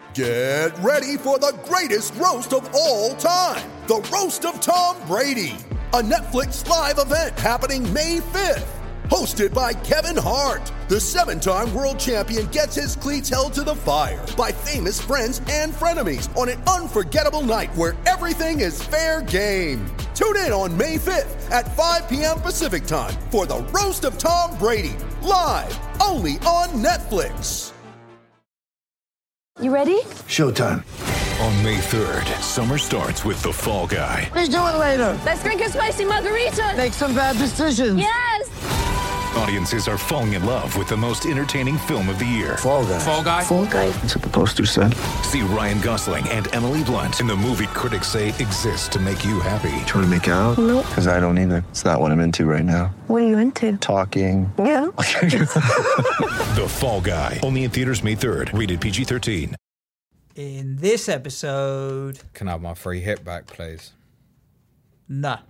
Get ready for the greatest roast of all time, the Roast of Tom Brady, a Netflix live event happening May 5th. Hosted by Kevin Hart, the 7-time world champion gets his cleats held to the fire by famous friends and frenemies on an unforgettable night where everything is fair game. Tune in on May 5th at 5 p.m. Pacific time for the Roast of Tom Brady, live only on Netflix. You ready? Showtime. On May 3rd, summer starts with The Fall Guy. Let's do it later. Let's drink a spicy margarita. Make some bad decisions. Yes! Audiences are falling in love with the most entertaining film of the year. Fall Guy. Fall Guy? Fall Guy. That's what the poster said. See Ryan Gosling and Emily Blunt in the movie critics say exists to make you happy. Trying to make it out? Nope. Because I don't either. It's not what I'm into right now. What are you into? Talking. Yeah. The Fall Guy. Only in theaters May 3rd. Rated PG-13. In this episode... Can I have my free hit back, please? Nah.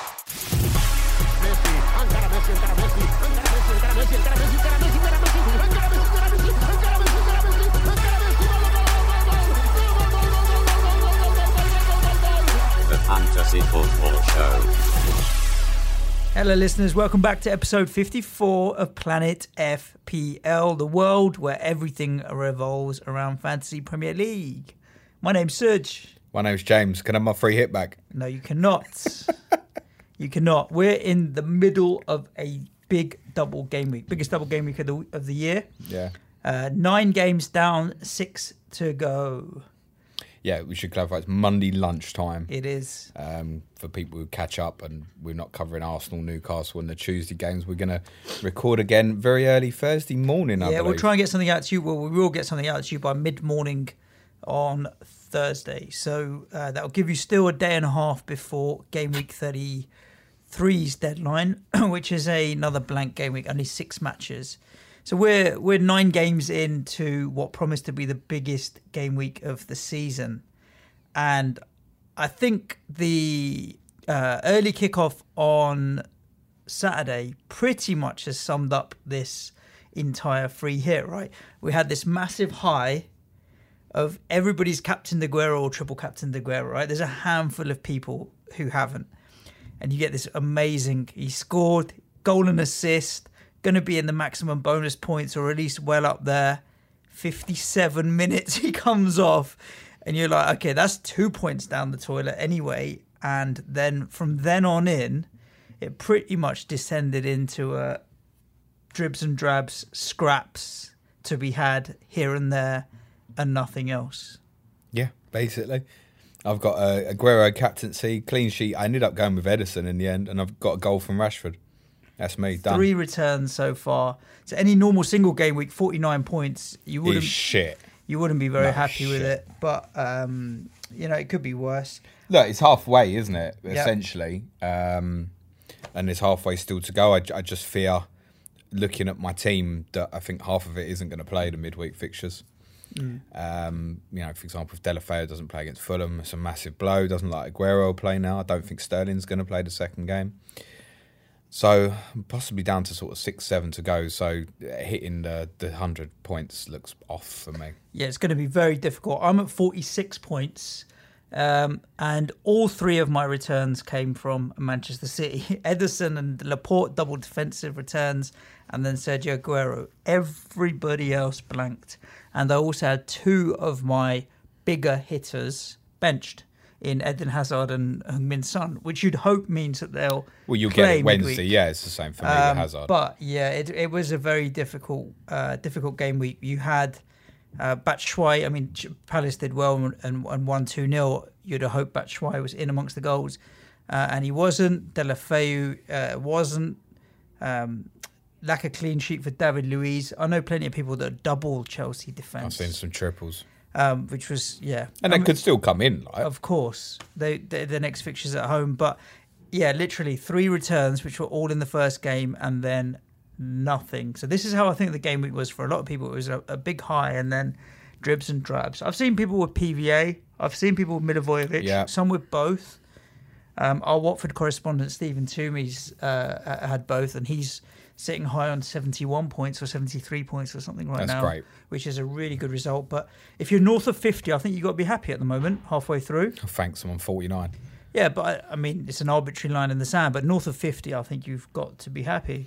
The Fantasy Football Show. Hello listeners, welcome back to episode 54 of Planet FPL, the world where everything revolves around Fantasy Premier League. My name's Serge. My name's James. Can I have my free hit back? No, you cannot. You cannot. We're in the middle of a big double game week, biggest double game week of the year. Yeah. 9 games down, 6 to go. Yeah, we should clarify. It's Monday lunchtime. It is. For people who catch up, and we're not covering Arsenal, Newcastle, and the Tuesday games. We're going to record again very early Thursday morning, I believe. We'll try and get something out to you. Well, we will get something out to you by mid-morning on Thursday. So that'll give you still a day and a half before game week 33's deadline, which is another blank game week, only 6 matches. So we're 9 games into what promised to be the biggest game week of the season. And I think the early kickoff on Saturday pretty much has summed up this entire free hit, right? We had this massive high of everybody's captain Aguero or triple captain Aguero, right? There's a handful of people who haven't. And you get this amazing, he scored, goal and assist, going to be in the maximum bonus points or at least well up there. 57 minutes he comes off and you're like, okay, that's 2 points down the toilet anyway. And then from then on in, it pretty much descended into dribs and drabs, scraps to be had here and there and nothing else. Yeah, basically. I've got a Aguero captaincy, clean sheet. I ended up going with Edison in the end, and I've got a goal from Rashford. That's me, done. 3 returns so far. So any normal single game week, 49 points, you wouldn't be very happy with it. But it could be worse. Look, it's halfway, isn't it? Yep. Essentially, and there's halfway still to go. I just fear, looking at my team, that I think half of it isn't going to play the midweek fixtures. For example, if Deulofeu doesn't play against Fulham, it's a massive blow. Doesn't like Aguero play now. I don't think Sterling's going to play the second game. So possibly down to sort of 6-7 to go. So hitting the 100 points looks off for me. Yeah, it's going to be very difficult. I'm at 46 points, and all 3 of my returns came from Manchester City. Ederson and Laporte double defensive returns, and then Sergio Aguero. Everybody else blanked, and I also had 2 of my bigger hitters benched in Eden Hazard and Heung-min Son, which you'd hope means that they'll you'll play get it Wednesday. midweek. Yeah, it's the same for me with Hazard. But yeah, it was a very difficult game week. You had Batshuayi. I mean, Palace did well and won 2-0. You'd have hoped Batshuayi was in amongst the goals, and he wasn't. Deulofeu wasn't. Lack of clean sheet for David Luiz. I know plenty of people that double Chelsea defence. I've seen some triples. Which was, yeah. And they could still come in, right? Of course. The next fixture's at home. But, yeah, literally 3 returns, which were all in the first game, and then nothing. So this is how I think the game week was for a lot of people. It was a big high and then dribs and drabs. I've seen people with PVA. I've seen people with Milivojevic. Some with both. Our Watford correspondent, Stephen Toomey's had both, and he's sitting high on 71 points or 73 points or something right That's now. great. Which is a really good result. But if you're north of 50, I think you've got to be happy at the moment, halfway through. Thanks, I'm on 49. Yeah, but I mean, it's an arbitrary line in the sand. But north of 50, I think you've got to be happy.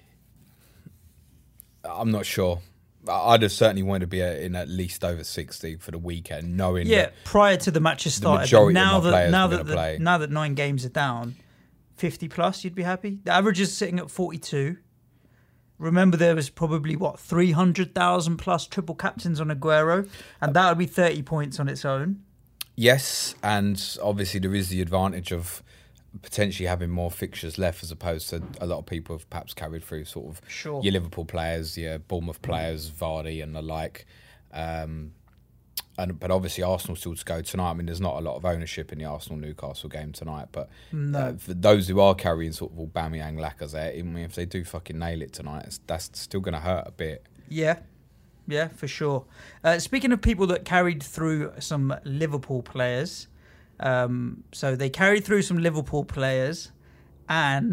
I'm not sure. I'd have certainly wanted to be in at least over 60 for the weekend, knowing that prior to the matches started. majority But of my players were gonna play. now that 9 games are down, 50 plus, you'd be happy. The average is sitting at 42. Remember, there was probably 300,000 plus triple captains on Aguero, and that would be 30 points on its own. Yes, and obviously there is the advantage of potentially having more fixtures left as opposed to a lot of people have perhaps carried through sort of Sure. your Liverpool players, your Bournemouth players, Vardy and the like. But obviously Arsenal still to go tonight. I mean, there's not a lot of ownership in the Arsenal-Newcastle game tonight, but for those who are carrying sort of Aubameyang, Lacazette, even if they do fucking nail it tonight, that's still going to hurt a bit. Yeah, for sure. Speaking of people that carried through some Liverpool players, so they carried through some Liverpool players and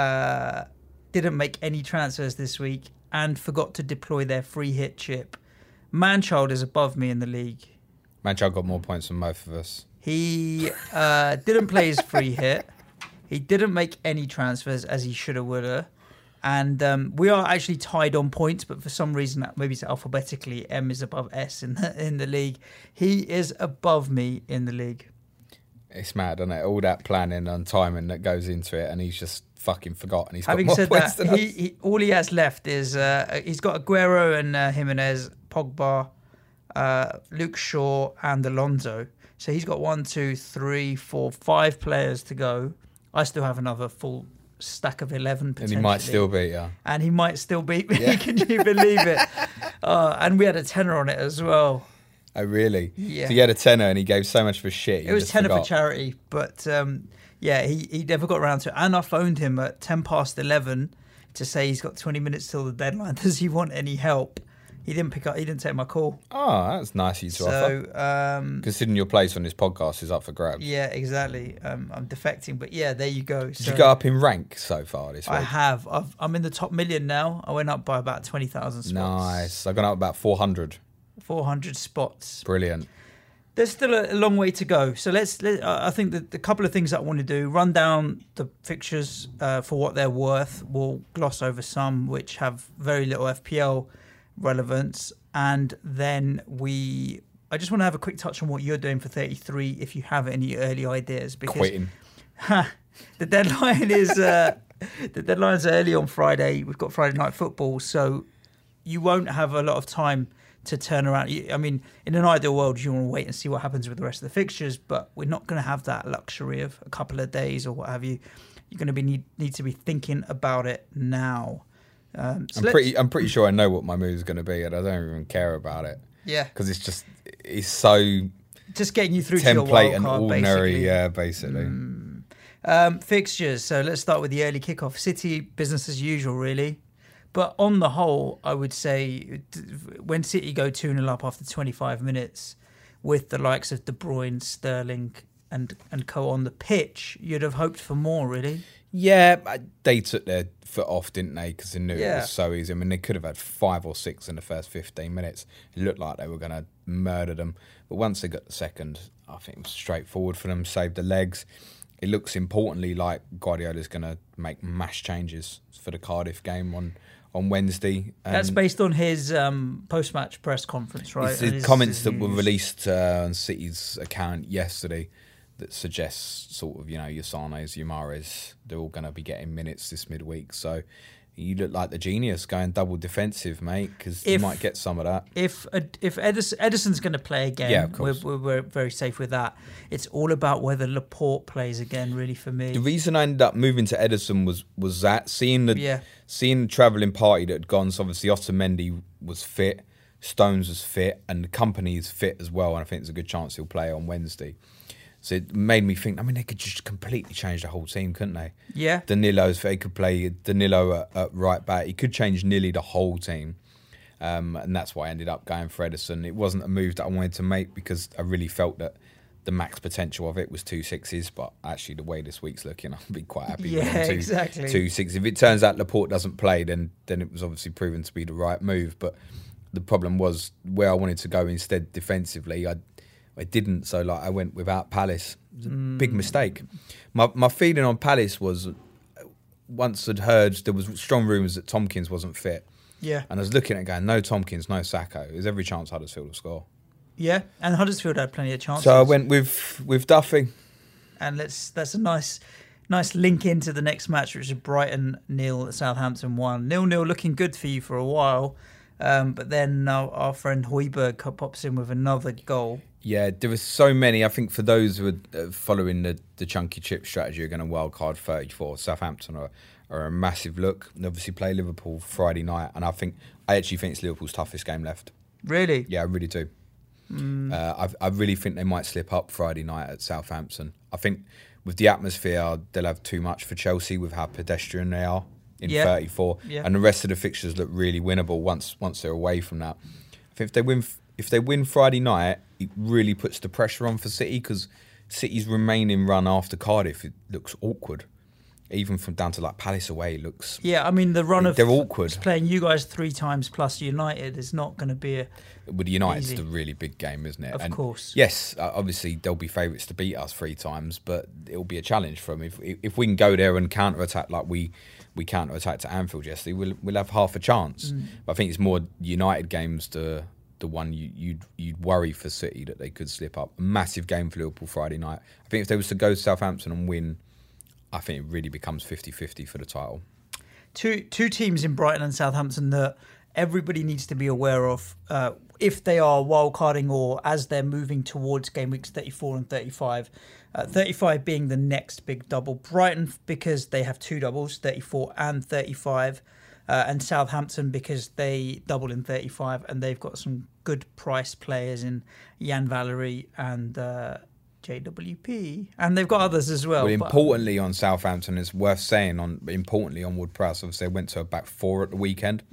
didn't make any transfers this week and forgot to deploy their free hit chip. Manchild is above me in the league. Manchild got more points than both of us. He didn't play his free hit. He didn't make any transfers as he shoulda, woulda. And we are actually tied on points, but for some reason, maybe it's alphabetically, M is above S in the league. He is above me in the league. It's mad, isn't it? All that planning and timing that goes into it, and he's just fucking forgotten. He's got Having more said points that, than us. he all he has left is he's got Aguero and Jimenez, Pogba, Luke Shaw, and Alonso. So he's got 1, 2, 3, 4, 5 players to go. I still have another full stack of 11 And potentially. he might still beat you. And he might still beat me. Yeah. Can you believe it? And we had a tenner on it as well. Oh, really? Yeah. So he had a tenner and he gave so much for shit. It was tenner for charity, but he never got around to it. And I phoned him at 10 past 11 to say he's got 20 minutes till the deadline. Does he want any help? He didn't pick up. He didn't take my call. Oh, that's nice of you to offer. Considering your place on this podcast is up for grabs. Yeah, exactly. I'm defecting, but yeah, there you go. Did you go up in rank so far this week? I have. I'm in the top million now. I went up by about 20,000 spots. Nice. I've gone up about 400. 400 spots. Brilliant. There's still a long way to go. So I think that the couple of things that I want to do, run down the fixtures for what they're worth. We'll gloss over some which have very little FPL relevance. And then I just want to have a quick touch on what you're doing for 33 if you have any early ideas. Because Quitting. the deadline is the deadline's early on Friday. We've got Friday night football, so you won't have a lot of time to turn around. I mean, in an ideal world, you want to wait and see what happens with the rest of the fixtures, but we're not going to have that luxury of a couple of days or what have you. You're going to need to be thinking about it now. I'm pretty sure I know what my move is going to be, and I don't even care about it. Yeah, because it's so just getting you through to your template wild and card, ordinary. basically. Yeah, basically. Fixtures. So let's start with the early kickoff. City, business as usual, really. But on the whole, I would say when City go 2-0 up after 25 minutes with the likes of De Bruyne, Sterling and co on the pitch, you'd have hoped for more, really. Yeah, they took their foot off, didn't they? Because they knew it Yeah. was so easy. I mean, they could have had 5 or 6 in the first 15 minutes. It looked like they were going to murder them. But once they got the second, I think it was straightforward for them, saved the legs. It looks importantly like Guardiola's going to make mass changes for the Cardiff game on Wednesday. That's based on his post-match press conference, right? It's the comments that were released on City's account yesterday that suggests sort of, your Sanes, your Mahrez, they're all going to be getting minutes this midweek. So you look like the genius going double defensive, mate, because you might get some of that. If Edison's going to play again, yeah, of course. we're very safe with that. It's all about whether Laporte plays again, really, for me. The reason I ended up moving to Edison was that seeing the travelling party that had gone. So obviously Otamendi was fit, Stones was fit, and the company is fit as well. And I think there's a good chance he'll play on Wednesday. So it made me think, they could just completely change the whole team, couldn't they? Yeah. They could play Danilo at right back. He could change nearly the whole team. And that's why I ended up going for Edison. It wasn't a move that I wanted to make because I really felt that the max potential of it was 2 6s, but actually the way this week's looking, I'll be quite happy Yeah, with exactly. 2 6. If it turns out Laporte doesn't play, then it was obviously proven to be the right move. But the problem was where I wanted to go instead defensively, I didn't. So like I went without Palace. It was a big mistake. My feeling on Palace was, once I'd heard there was strong rumours that Tompkins wasn't fit. Yeah. And I was looking at it going, no Tompkins, no Sacco. There's every chance Huddersfield will score. Yeah, and Huddersfield had plenty of chances. So I went with Duffy. And that's a nice link into the next match, which is Brighton 0, Southampton 1. 0-0 looking good for you for a while. But then our friend Højbjerg pops in with another goal. Yeah, there were so many. I think for those who are following the chunky chip strategy are going to wildcard 34. Southampton are a massive look. They obviously play Liverpool Friday night. And I actually think it's Liverpool's toughest game left. Really? Yeah, I really do. I really think they might slip up Friday night at Southampton. I think with the atmosphere, they'll have too much for Chelsea with how pedestrian they are in 34. Yeah. And the rest of the fixtures look really winnable once they're away from that. I think if they win Friday night, it really puts the pressure on for City, because City's remaining run after Cardiff, it looks awkward. Even from down to like Palace away, it looks... Yeah, I mean, the run of... They're awkward. Playing you guys 3 times plus United is not going to be With United's the really big game, isn't it? Of course. Yes, obviously they'll be favourites to beat us 3 times, but it'll be a challenge for them. If we can go there and counter-attack like we counter-attacked at Anfield yesterday, we'll have half a chance. But I think it's more United games the one you'd worry for City that they could slip up. A massive game for Liverpool Friday night. I think if they was to go to Southampton and win, I think it really becomes 50-50 for the title. Two teams in Brighton and Southampton that everybody needs to be aware of if they are wildcarding or as they're moving towards game weeks 34 and 35. 35 being the next big double. Brighton because they have 2 doubles, 34 and 35. And Southampton because they double in 35 and they've got some good price players in Jan Valery and... JWP, and they've got others as well. Well, importantly on Southampton, it's worth saying importantly on Wood-Prowse, obviously they went to a back 4 at the weekend.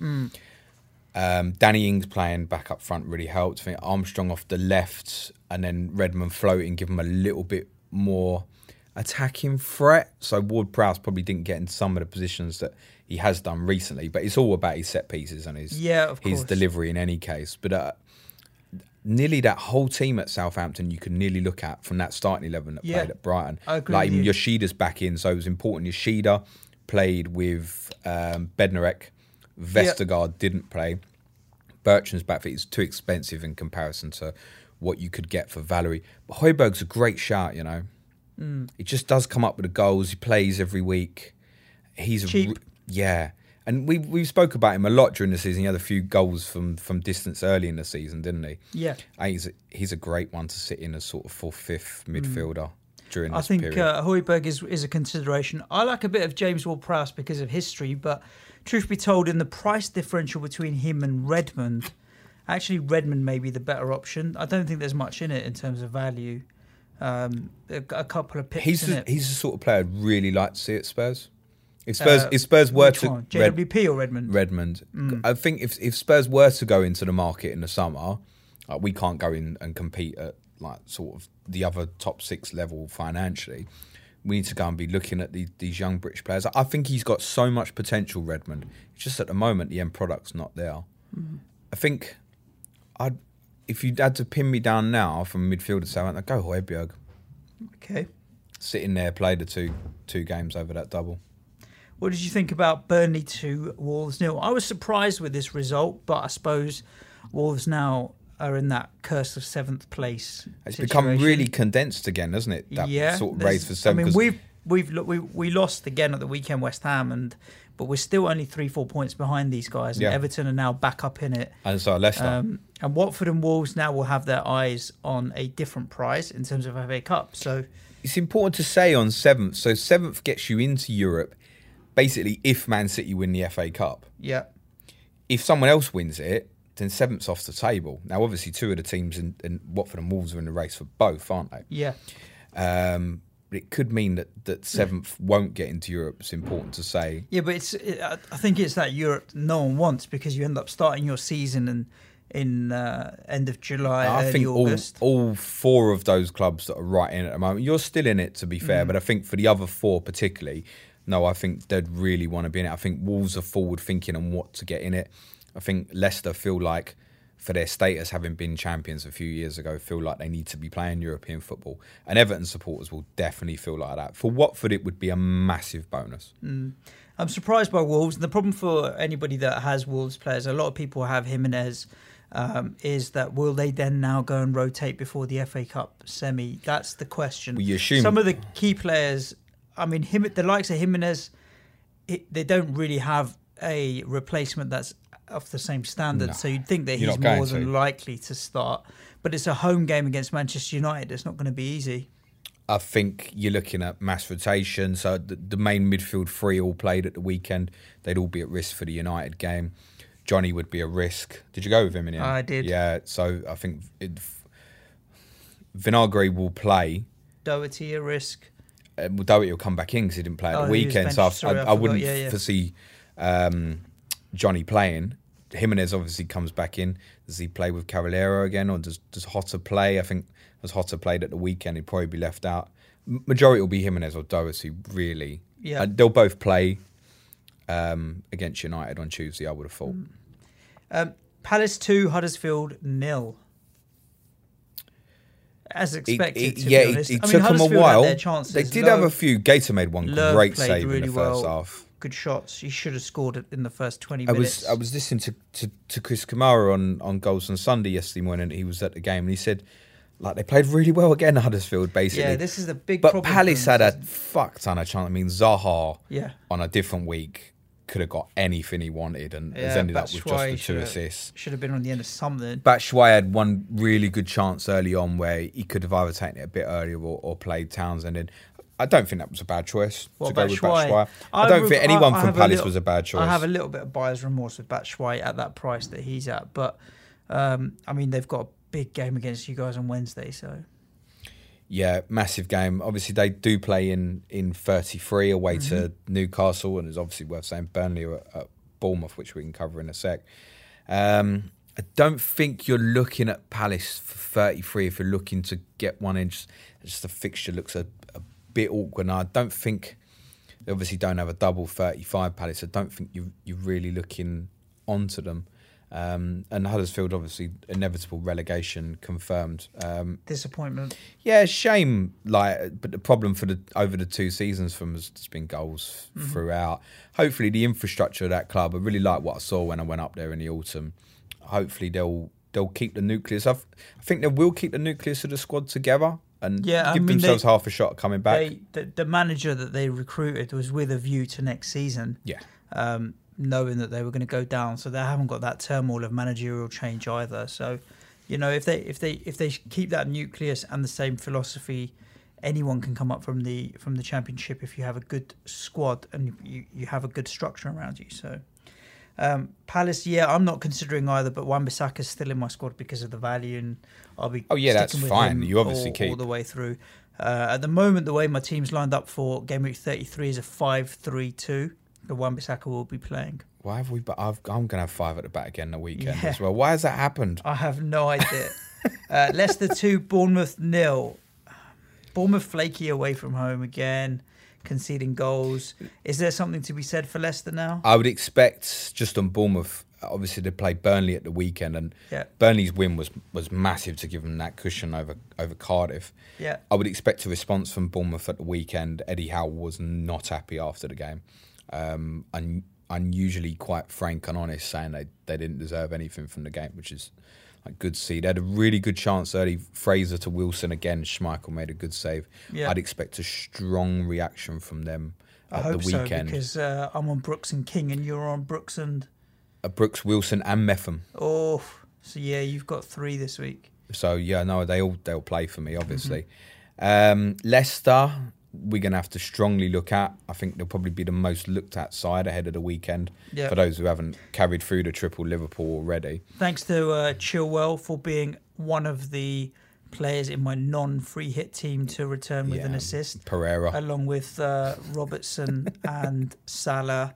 Danny Ings playing back up front really helped. I think Armstrong off the left and then Redmond floating, give him a little bit more attacking threat. So Ward-Prowse probably didn't get in some of the positions that he has done recently, but it's all about his set pieces and his delivery in any case. But nearly that whole team at Southampton you can nearly look at from that starting 11 that played at Brighton. I agree like with you. Yoshida's back in, so it was important. Yoshida played with Bednarek. Vestergaard didn't play. Bertrand's back fit is too expensive in comparison to what you could get for Valery. But Højbjerg's a great shout, you know. He just does come up with the goals. He plays every week. He's cheap. And we spoke about him a lot during the season. He had a few goals from distance early in the season, didn't he? Yeah. He's a great one to sit in as sort of 4th, 5th midfielder during this period. I think Højbjerg is a consideration. I like a bit of James Ward-Prowse because of history, but truth be told, in the price differential between him and Redmond, actually Redmond may be the better option. I don't think there's much in it in terms of value. A couple of picks in it. He's the sort of player I'd really like to see at Spurs. If Spurs were to JWP or Redmond? Redmond. I think if Spurs were to go into the market in the summer, we can't go in and compete at like sort of the other top 6 level financially. We need to go and be looking at these young British players. I think he's got so much potential, Redmond. It's just at the moment the end product's not there. I think if you had to pin me down now from midfield to Southampton, I'd go Højbjerg. Okay. Sitting there, played the two games over that double. What did you think about Burnley 2, Wolves 0? I was surprised with this result, but I suppose Wolves now are in that curse of 7th place. It's become really condensed again, hasn't it? That sort of race for 7th. I mean, we lost again at the weekend, West Ham, but we're still only 3-4 points behind these guys. And Everton are now back up in it. And so Leicester. And Watford and Wolves now will have their eyes on a different prize in terms of FA Cup. So it's important to say on 7th. So 7th gets you into Europe. Basically, if Man City win the FA Cup. Yeah. If someone else wins it, then 7th's off the table. Now, obviously, 2 of the teams in Watford and Wolves are in the race for both, aren't they? Yeah. But it could mean that 7th won't get into Europe. It's important to say. Yeah, but I think it's that Europe no one wants, because you end up starting your season and in end of July, I early think August. all 4 of those clubs that are right in at the moment, you're still in it, to be fair, but I think for the other 4 particularly, no, I think they'd really want to be in it. I think Wolves are forward thinking on what to get in it. I think Leicester feel like, for their status, having been champions a few years ago, feel like they need to be playing European football. And Everton supporters will definitely feel like that. For Watford, it would be a massive bonus. I'm surprised by Wolves. And the problem for anybody that has Wolves players, a lot of people have Jimenez, is that will they then now go and rotate before the FA Cup semi? That's the question. Well, you assume some of the key players, I mean, the likes of Jimenez, they don't really have a replacement that's of the same standard. No. So you'd think that You're he's not going more than to. likely to start. But it's a home game against Manchester United. It's not going to be easy. I think you're looking at mass rotation. So the main midfield 3 all played at the weekend. They'd all be at risk for the United game. Johnny would be a risk. Did you go with him in the end? I did. Yeah, so I think Vinagre will play. Doherty a risk. Doherty will come back in because he didn't play at the he was weekend. benched. So Sorry, I wouldn't forgot. foresee Johnny playing. Jimenez obviously comes back in. Does he play with Cavallero again, or does Hotter play? I think as Hotter played at the weekend, he'd probably be left out. Majority will be Jimenez or Doherty, really. Yeah. They'll both play against United on Tuesday, I would have thought. Palace 2, Huddersfield 0. As expected, to be honest. It I mean, took them a Huddersfield had while. their chances. They did Lowe- have a few. Gator made one Lowe great played save really in the first well. half. Good shots. He should have scored it in the first 20 I minutes. was listening to Chris Kamara on Goals on Sunday yesterday morning. He was at the game and he said, like, they played really well again, Huddersfield, basically. Yeah, this is the big But problem. Palace for had them a this season. fuck ton of chance. I mean, Zaha Yeah. on a different week could have got anything he wanted and has Yeah, ended up with Batshuayi just the 2 assists. Should have been on the end of something. Batshuayi had one really good chance early on where he could have either taken it a bit earlier or played Townsend in. I don't think that was a bad choice to go with Batshuayi. I don't think anyone from Palace was a bad choice. I have a little bit of buyer's remorse with Batshuayi at that price that he's at. But, I mean, they've got a big game against you guys on Wednesday, so... Yeah, massive game. Obviously, they do play in 33 away to Newcastle, and it's obviously worth saying Burnley are at Bournemouth, which we can cover in a sec. I don't think you're looking at Palace for 33 if you're looking to get one in. Just the fixture looks a bit awkward. Now, I don't think they obviously don't have a double 35 Palace. I don't think you're really looking onto them. And Huddersfield, obviously, inevitable relegation confirmed. Disappointment. Yeah, shame. But the problem over the 2 seasons from has just been goals throughout. Hopefully, the infrastructure of that club. I really like what I saw when I went up there in the autumn. Hopefully, they'll keep the nucleus. I think they will keep the nucleus of the squad together and give themselves half a shot at coming back. The manager that they recruited was with a view to next season. Yeah. Knowing that they were going to go down, so they haven't got that turmoil of managerial change either. So, you know, if they keep that nucleus and the same philosophy, anyone can come up from the championship if you have a good squad and you have a good structure around you. So, Palace, I'm not considering either, but Wan-Bissaka's still in my squad because of the value, and I'll be that's sticking with fine. him You obviously all keep the way through. At the moment, the way my team's lined up for game week 33 is a 5-3-2. The Wan-Bissaka will be playing. Why have we? I'm going to have 5 at the back again the weekend Yeah. as well. Why has that happened? I have no idea. Leicester 2, Bournemouth 0. Bournemouth flaky away from home again, conceding goals. Is there something to be said for Leicester now? I would expect, just on Bournemouth, obviously they played Burnley at the weekend, and Burnley's win was massive to give them that cushion over Cardiff. Yeah. I would expect a response from Bournemouth at the weekend. Eddie Howe was not happy after the game. Unusually quite frank and honest, saying they didn't deserve anything from the game, which is good to see. They had a really good chance early. Fraser to Wilson again. Schmeichel made a good save. Yeah. I'd expect a strong reaction from them I at hope the weekend. so, because I'm on Brooks and King and you're on Brooks and... Brooks, Wilson and Metham. Oh, so you've got 3 this week. So they'll play for me, obviously. Leicester, we're going to have to strongly look at. I think they'll probably be the most looked at side ahead of the weekend for those who haven't carried through the triple Liverpool already. Thanks to Chilwell for being one of the players in my non-free hit team to return with an assist. Pereira. Along with Robertson and Salah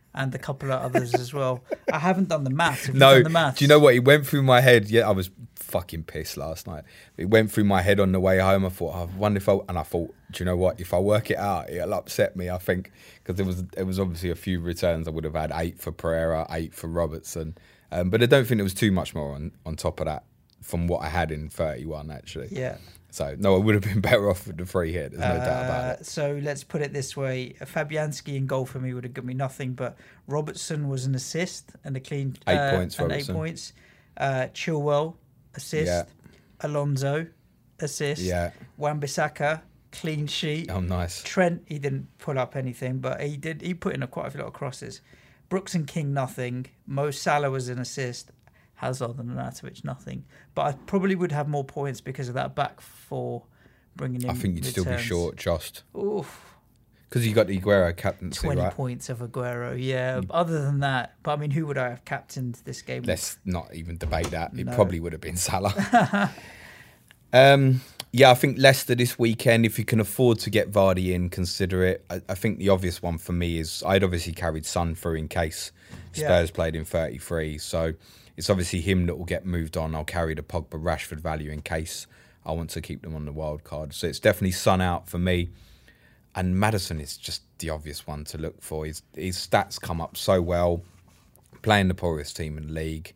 and a couple of others as well. I haven't done the maths. Have you No, done the maths? do you know what? It went through my head. Yeah, I was fucking pissed last night. It went through my head on the way home. I thought, I wonder if and I thought, do you know what? If I work it out, it'll upset me, I think, because there was obviously a few returns. I would have had 8 for Pereira, 8 for Robertson. But I don't think there was too much more on top of that from what I had in 31, actually. Yeah. So, no, I would have been better off with the free hit. There's no doubt about it. So let's put it this way. Fabianski in goal for me would have given me nothing, but Robertson was an assist and a clean... 8 points, and Robertson. 8 points. Chilwell, assist. Yeah. Alonso, assist. Yeah. Wan-Bissaka, clean sheet. Oh, nice. Trent, he didn't pull up anything, but he put in quite a lot of crosses. Brooks and King, nothing. Mo Salah was an assist. Hazard and Arnautovic, nothing. But I probably would have more points because of that back four bringing in I think you'd returns. still be short, just. Oof. Because you got the Aguero captaincy, 20 right? points of Aguero, yeah. Other than that, but I mean, who would I have captained this game with? Let's not even debate that. It No. probably would have been Salah. Yeah, I think Leicester this weekend, if you can afford to get Vardy in, consider it. I think the obvious one for me is I'd obviously carried Son through in case Spurs played in 33. So it's obviously him that will get moved on. I'll carry the Pogba Rashford value in case I want to keep them on the wild card. So it's definitely Son out for me. And Maddison is just the obvious one to look for. His stats come up so well, playing the poorest team in the league.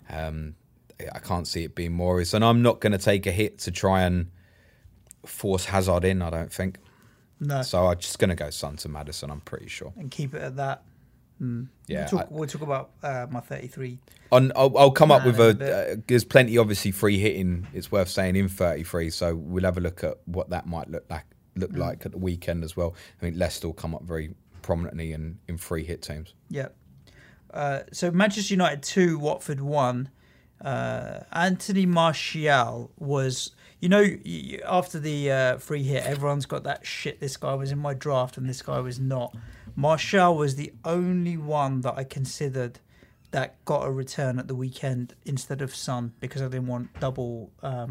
I can't see it being Morris. And I'm not going to take a hit to try and force Hazard in, I don't think. No. So I'm just going to go Son to Maddison, I'm pretty sure. And keep it at that. Yeah, We'll talk about my 33. I'll come up with in a a... bit. There's plenty, obviously, free hitting, it's worth saying, in 33. So we'll have a look at what that might look like at the weekend as well. I think Leicester will come up very prominently in free hit teams. Yeah. So Manchester United 2, Watford 1. Anthony Martial was... You know, after the free hit, everyone's got that shit. This guy was in my draft and this guy was not. Martial was the only one that I considered that got a return at the weekend instead of Son because I didn't want double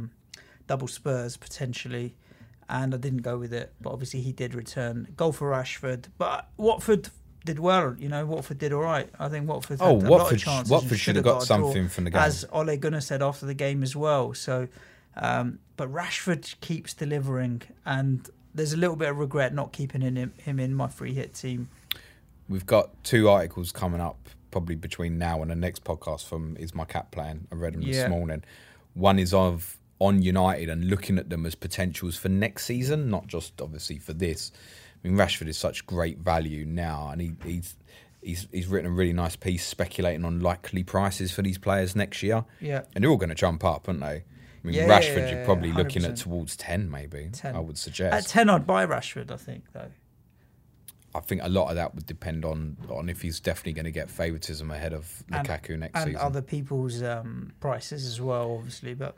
Spurs potentially, and I didn't go with it. But obviously he did return. Goal for Rashford, but Watford did well. You know, Watford did all right. I think Watford had a lot of chances. Watford should have got a draw, something from the game, as Ole Gunnar said after the game as well. So. But Rashford keeps delivering, and there's a little bit of regret not keeping him in my free hit team. We've got 2 articles coming up probably between now and the next podcast from Is My Cat Playing? I read them this morning. One is on United and looking at them as potentials for next season, not just obviously for this. I mean, Rashford is such great value now, and he's written a really nice piece speculating on likely prices for these players next year. Yeah, and they're all going to jump up, aren't they? I mean, Rashford, you're probably looking at towards 10, maybe. 10. I would suggest. At 10, I'd buy Rashford, I think, though. I think a lot of that would depend on if he's definitely going to get favouritism ahead of Lukaku next season. And other people's prices as well, obviously. But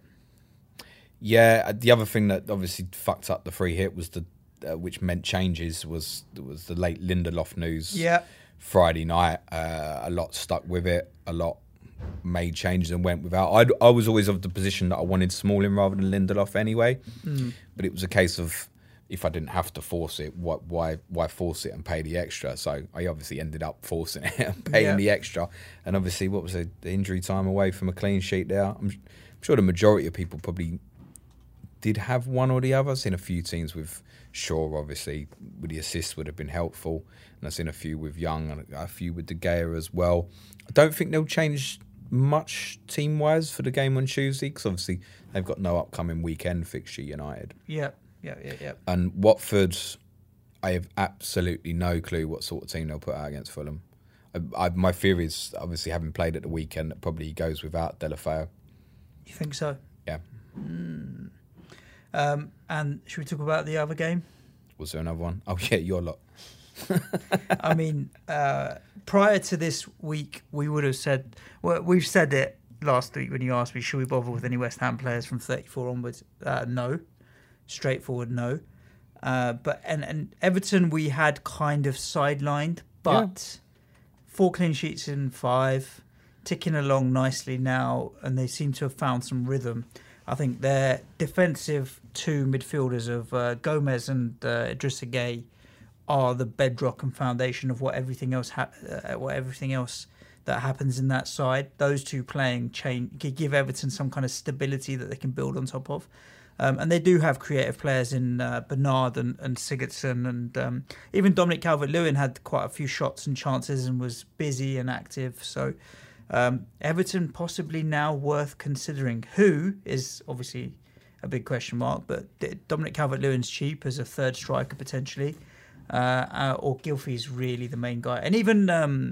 yeah, the other thing that obviously fucked up the free hit was which meant changes was the late Lindelof news. Yeah. Friday night, a lot stuck with it, a lot made changes and went without. I was always of the position that I wanted Smalling rather than Lindelof anyway, but it was a case of if I didn't have to force it, why force it and pay the extra? So I obviously ended up forcing it and paying the extra. And obviously, what was the injury time away from a clean sheet there? I'm sure the majority of people probably did have one or the other. I've seen a few teams with Shaw, obviously, with the assists would have been helpful. And I've seen a few with Young and a few with De Gea as well. I don't think they'll change much team-wise for the game on Tuesday because obviously they've got no upcoming weekend fixture, United. Yeah. And Watford, I have absolutely no clue what sort of team they'll put out against Fulham. My theory is, obviously, having played at the weekend, that probably goes without Deulofeu. You think so? Yeah. And should we talk about the other game? Was there another one? Oh, yeah, your lot. I mean, prior to this week, we would have said... Well, we've said it last week when you asked me, should we bother with any West Ham players from 34 onwards? No. Straightforward no. But Everton we had kind of sidelined, but 4 clean sheets in 5, ticking along nicely now, and they seem to have found some rhythm. I think their defensive 2 midfielders of Gomez and Idrissa Gueye are the bedrock and foundation of what everything else that happens in that side. Those two playing could give Everton some kind of stability that they can build on top of. And they do have creative players in Bernard and Sigurdsson, and even Dominic Calvert-Lewin had quite a few shots and chances and was busy and active. So Everton possibly now worth considering. Who is obviously a big question mark, but Dominic Calvert-Lewin's cheap as a third striker potentially, or Gylfi's really the main guy, and even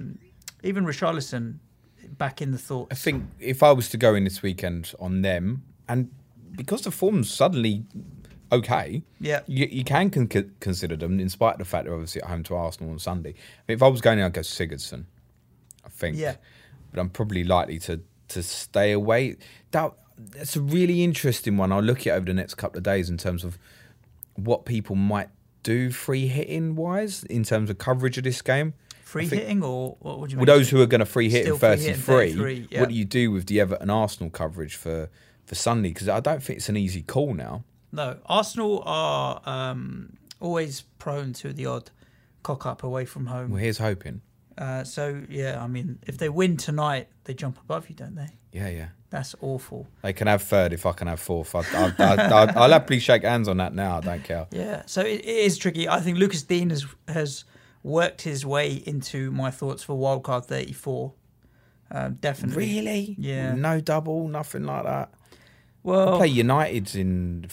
Richarlison back in the thoughts. I think if I was to go in this weekend on them, and because the form's suddenly okay, you can consider them, in spite of the fact they're obviously at home to Arsenal on Sunday. But if I was going in, I'd go Sigurdsson, I think. Yeah. But I'm probably likely to stay away. That's a really interesting one. I'll look at over the next couple of days in terms of what people might do free hitting wise in terms of coverage of this game. Free hitting, or what would you mean? Well, those who are going to free hit in 33, what do you do with the Everton Arsenal coverage for Sunday? Because I don't think it's an easy call now. No, Arsenal are always prone to the odd cock up away from home. Well, here's hoping. So yeah, I mean, if they win tonight, they jump above you, don't they? Yeah. That's awful. They can have third if I can have fourth. I'll happily shake hands on that now. I don't care. Yeah, so it is tricky. I think Lucas Dean has worked his way into my thoughts for wildcard 34. Definitely. Really? Yeah. No double, nothing like that. Well, I play United's in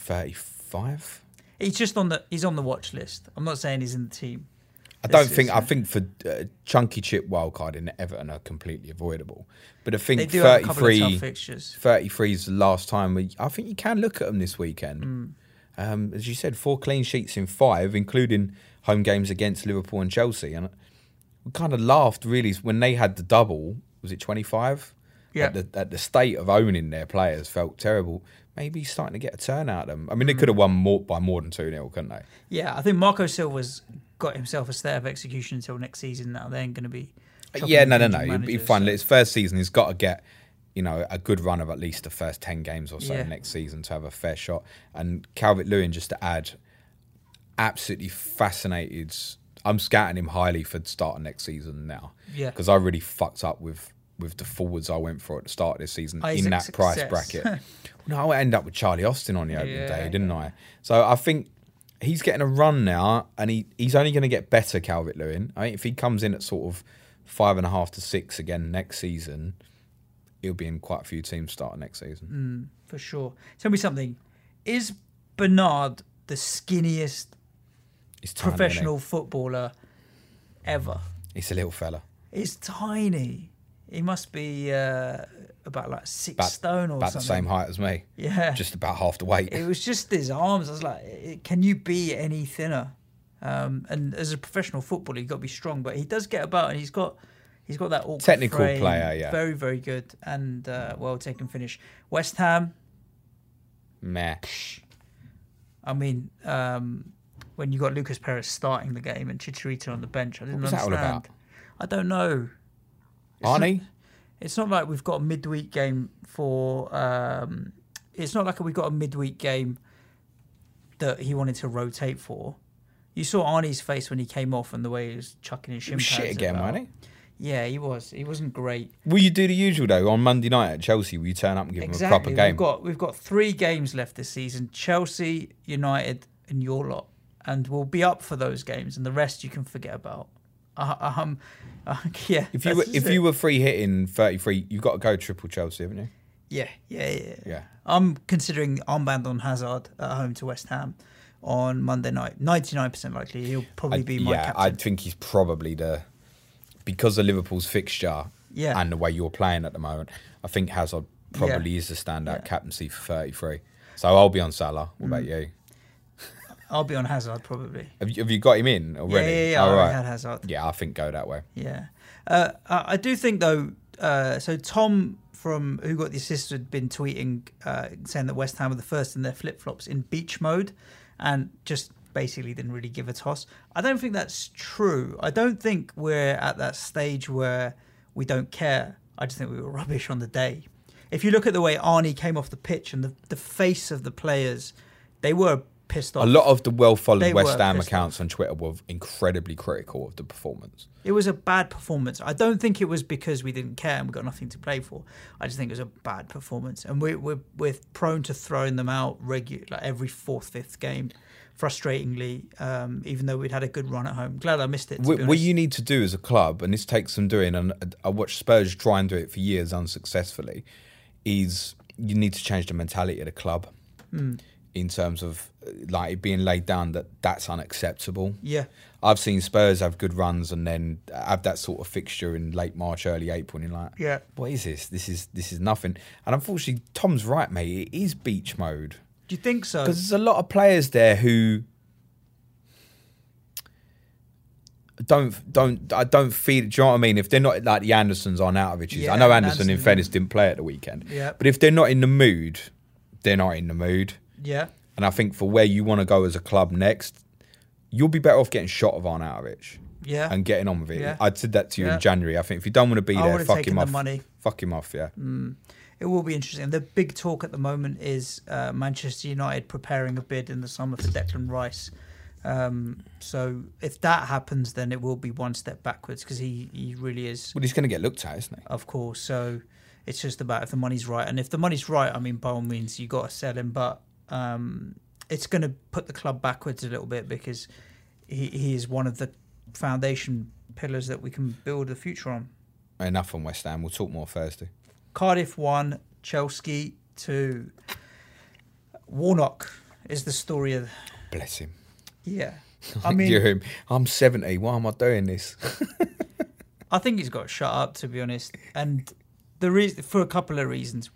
35. He's on the watch list. I'm not saying he's in the team. I think for chunky chip wildcard in Everton are completely avoidable. But I think they do have a couple of tough fixtures. 33 is the last time. I think you can look at them this weekend. As you said, 4 clean sheets in 5, including home games against Liverpool and Chelsea. And we kind of laughed really when they had the double. Was it 25? Yeah. At the state of owning their players felt terrible. Maybe he's starting to get a turn out of them. I mean, they could have won by more than 2-0, couldn't they? Yeah, I think Marco Silva's got himself a stay of execution until next season now. They ain't going to be... Yeah, no. He'll be fine. It's first season. He's got to get, a good run of at least the first 10 games or so next season to have a fair shot. And Calvert-Lewin, just to add, absolutely fascinated. I'm scouting him highly for the start of next season now. Yeah. Because I really fucked up with the forwards I went for at the start of this season in that price bracket. No, I ended up with Charlie Austin on the opening day, didn't I? So I think he's getting a run now, and he's only going to get better, Calvert-Lewin. I think if he comes in at sort of 5.5 to 6 again next season, he'll be in quite a few teams starting next season. For sure. Tell me something. Is Bernard the skinniest professional footballer ever? He's a little fella. He's tiny. He must be about like 6 stone or about something. The same height as me. Yeah. Just about half the weight. It was just his arms. I was like, can you be any thinner? And as a professional footballer, you've got to be strong. But he does get about, and he's got that awkward technical frame. player, yeah. Very, very good. And well taken finish. West Ham. Meh. I mean, when you got Lucas Perez starting the game and Chicharito on the bench, I didn't understand. What was that all about? I don't know. Arnie? It's not like we've got a midweek game for... it's not like we got a midweek game that he wanted to rotate for. You saw Arnie's face when he came off and the way he was chucking his shin pads shit again, about. wasn't he? Yeah, he was. He wasn't great. Will you do the usual, though? On Monday night at Chelsea, will you turn up and give him a proper game? We've got 3 games left this season. Chelsea, United and your lot. And we'll be up for those games. And the rest you can forget about. Yeah. If you were free hitting 33, you've got to go triple Chelsea, haven't you? Yeah. I'm considering armband on Hazard at home to West Ham on Monday night. 99% likely he'll probably be my captain. I think he's probably because of Liverpool's fixture and the way you're playing at the moment, I think Hazard probably is the standout captaincy for 33. So I'll be on Salah. What about you? I'll be on Hazard probably. Have you got him in already? Yeah. I already had Hazard. Yeah, I think go that way. Yeah. I do think though, so Tom from Who Got the Assist had been tweeting saying that West Ham were the first in their flip-flops in beach mode and just basically didn't really give a toss. I don't think that's true. I don't think we're at that stage where we don't care. I just think we were rubbish on the day. If you look at the way Arnie came off the pitch and the face of the players, they were pissed off. A lot of the They well-followed were West Ham pissed accounts on Twitter were incredibly critical of the performance. It was a bad performance. I don't think it was because we didn't care and we got nothing to play for. I just think it was a bad performance, and we're prone to throwing them out like every fourth, fifth game, frustratingly. Even though we'd had a good run at home, glad I missed it. What you need to do as a club, and this takes some doing, and I watched Spurs try and do it for years unsuccessfully, is you need to change the mentality of the club in terms of like it being laid down that that's unacceptable. Yeah. I've seen Spurs have good runs and then have that sort of fixture in late March, early April, and you're like, Yeah. what is this? This is nothing. And unfortunately, Tom's right, mate. It is beach mode. Do you think so? Because there's a lot of players there who don't feel. Do you know what I mean? If they're not like the Andersons or Arnautovic's, Yeah, I know and Anderson in Anderson fairness didn't play at the weekend. Yeah. But if they're not in the mood, they're not in the mood. Yeah. And I think for where you want to go as a club next, you'll be better off getting shot of Arnautovic. Yeah. And getting on with it. Yeah. I said that to you Yeah. in January. I think if you don't want to be I there, would've fuck taken him the off. money. Fuck him off, yeah. It will be interesting. The big talk at the moment is Manchester United preparing a bid in the summer for Declan Rice. So if that happens, then it will be one step backwards because he really is, Well, he's going to get looked at, isn't he? of course. So it's just about if the money's right. And if the money's right, I mean, by all means, you got to sell him. But it's going to put the club backwards a little bit because he is one of the foundation pillars that we can build a future on. Enough on West Ham. We'll talk more Thursday. Cardiff 1, Chelsea 2. Warnock is the story of... Bless him. Yeah. I mean, I'm 70. Why am I doing this? I think he's got to shut up, to be honest. And the reason, for a couple of reasons.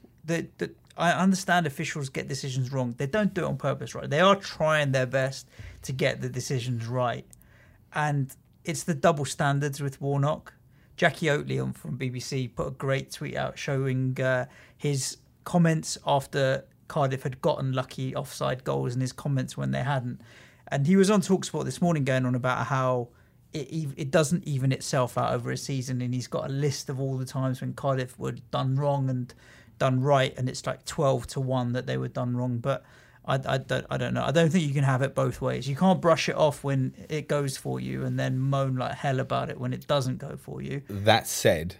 I understand officials get decisions wrong. They don't do it on purpose, right? They are trying their best to get the decisions right. And it's the double standards with Warnock. Jackie Oatley from BBC put a great tweet out showing his comments after Cardiff had gotten lucky offside goals and his comments when they hadn't. And he was on TalkSport this morning going on about how it doesn't even itself out over a season, and he's got a list of all the times when Cardiff were done wrong and done right, and it's like 12-1 that they were done wrong. But I don't know. I don't think you can have it both ways. You can't brush it off when it goes for you and then moan like hell about it when it doesn't go for you. That said,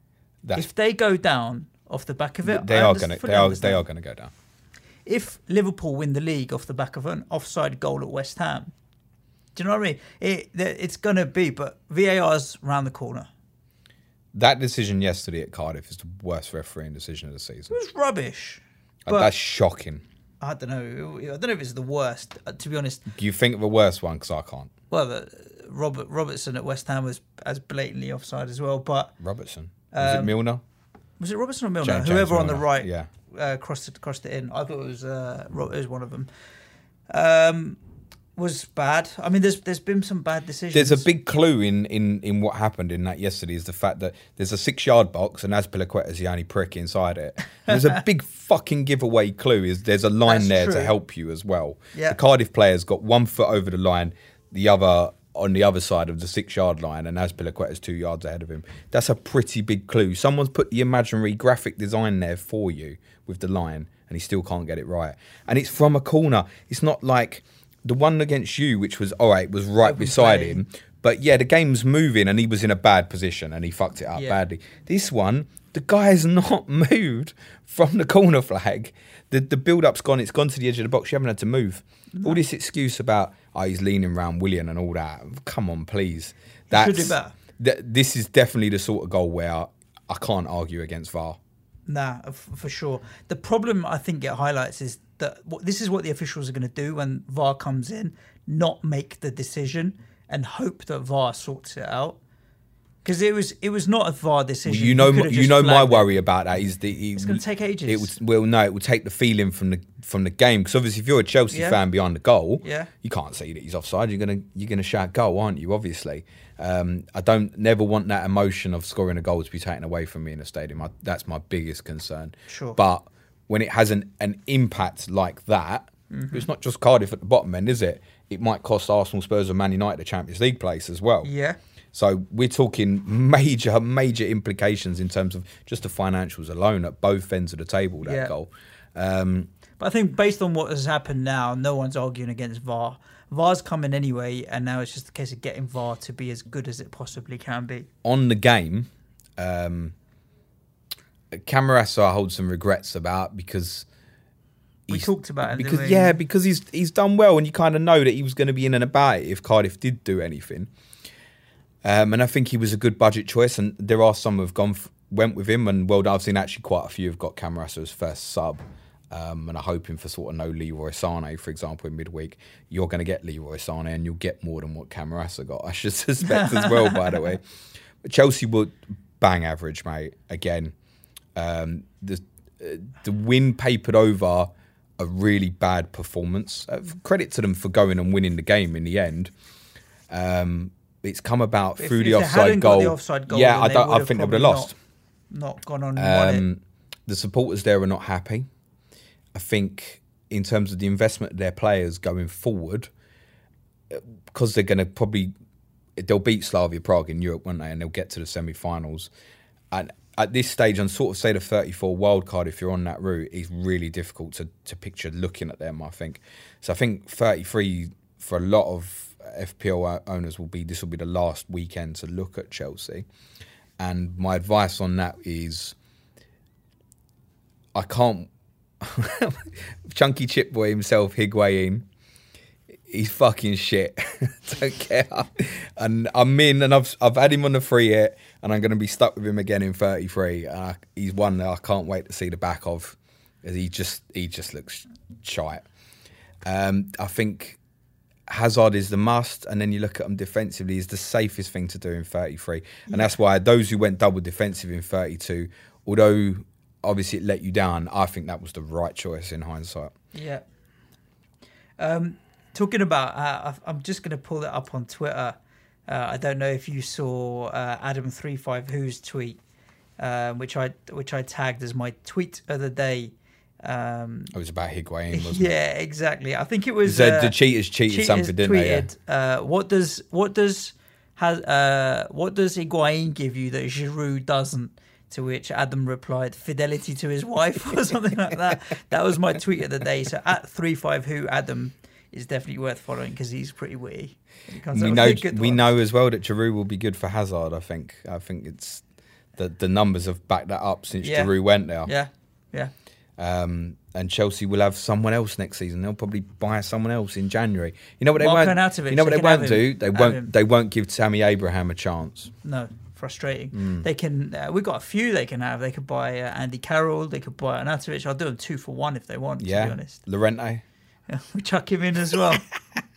if they go down off the back of it, they are going to go down. If Liverpool win the league off the back of an offside goal at West Ham, do you know what I mean? It's going to be, but VAR's round the corner. That decision yesterday at Cardiff is the worst refereeing decision of the season. It was rubbish. But That's shocking. I don't know. I don't know if it's the worst, to be honest. Do you think of a worse one? Because I can't. Well, Robertson at West Ham was as blatantly offside as well. But Robertson. Was it Milner? Was it Robertson or Milner? James Whoever on the Milner. right Yeah. crossed it in. I thought it was one of them. Was bad. I mean, there's been some bad decisions. There's a big clue in what happened in that yesterday is the fact that there's a 6-yard box and Azpilicueta's the only prick inside it. There's a big fucking giveaway clue is there's a line That's there true. to help you as well. Yeah. The Cardiff player's got 1 foot over the line, the other on the other side of the 6-yard line, and Azpilicueta's 2 yards ahead of him. That's a pretty big clue. Someone's put the imaginary graphic design there for you with the line, and he still can't get it right. And it's from a corner. It's not like the one against you, which was, all right, was right beside him. But yeah, the game's moving and he was in a bad position and he fucked it up badly. This one, the guy's not moved from the corner flag. The build-up's gone. It's gone to the edge of the box. You haven't had to move. No. All this excuse about, he's leaning around Willian and all that. Come on, please. Should do better. This is definitely the sort of goal where I can't argue against VAR. Nah, for sure. The problem I think it highlights is that this is what the officials are going to do when VAR comes in, not make the decision and hope that VAR sorts it out. Because it was not a VAR decision. Well, you know my worry about that is it's going to take ages. It will take the feeling from the game, because obviously if you're a Chelsea fan behind the goal, you can't see that he's offside. You're gonna shout goal, aren't you? Obviously, I don't never want that emotion of scoring a goal to be taken away from me in a stadium. That's my biggest concern. Sure, but when it has an impact like that, it's not just Cardiff at the bottom end, is it? It might cost Arsenal, Spurs, and Man United a Champions League place as well. Yeah. So we're talking major implications in terms of just the financials alone at both ends of the table, that goal. But I think based on what has happened now, no one's arguing against VAR. VAR's coming anyway, and now it's just a case of getting VAR to be as good as it possibly can be. On the game, Camarasa I hold some regrets about because We talked about it, because didn't we? because he's done well, and you kind of know that he was going to be in and about it if Cardiff did do anything. And I think he was a good budget choice, and there are some who've went with him, and well, I've seen actually quite a few have got Camarasa as first sub, and are hoping for sort of no Leroy Sané, for example, in midweek. You're going to get Leroy Sané, and you'll get more than what Camarasa got, I should suspect as well, by the way. But Chelsea would bang average, mate, again. The win papered over a really bad performance. Credit to them for going and winning the game in the end. It's come about through the offside goal. The offside goal. Yeah, I think they would have lost. Not gone on and won it. The supporters there are not happy. I think in terms of the investment of their players going forward, because they're going to they'll beat Slavia Prague in Europe, won't they? And they'll get to the semi-finals. And at this stage, and sort of say the 34 wildcard, if you're on that route, is really difficult to picture looking at them, I think. So I think 33 for a lot of FPL owners this will be the last weekend to look at Chelsea. And my advice on that is I can't... Chunky chip boy himself, Higuain, he's fucking shit. Don't care. And I'm in, and I've had him on the free hit, and I'm going to be stuck with him again in 33. He's one that I can't wait to see the back of. He just looks shite. I think Hazard is the must, and then you look at him defensively, is the safest thing to do in 33. And that's why those who went double defensive in 32, although obviously it let you down, I think that was the right choice in hindsight. Yeah. Talking about, I'm just going to pull it up on Twitter. I don't know if you saw Adam352's tweet, which I tagged as my tweet of the day. It was about Higuain, wasn't it? Yeah, exactly. I think it was. The cheaters cheated something, didn't tweeted, they? Yeah. What does Higuain give you that Giroud doesn't? To which Adam replied, fidelity to his wife or something like that. That was my tweet of the day. So at 352 Adam is definitely worth following because he's pretty witty. We know as well that Giroud will be good for Hazard. I think it's the numbers have backed that up since Giroud went there. Yeah. And Chelsea will have someone else next season. They'll probably buy someone else in January. You know what they Marko won't? Arnautovic, You know what they won't do? him. They won't give Tammy Abraham a chance. No. Frustrating. They can. We've got a few they can have. They could buy Andy Carroll. They could buy Arnautovic. I'll do them 2 for 1 if they want. Yeah. To be honest, Llorente. Yeah, we chuck him in as well.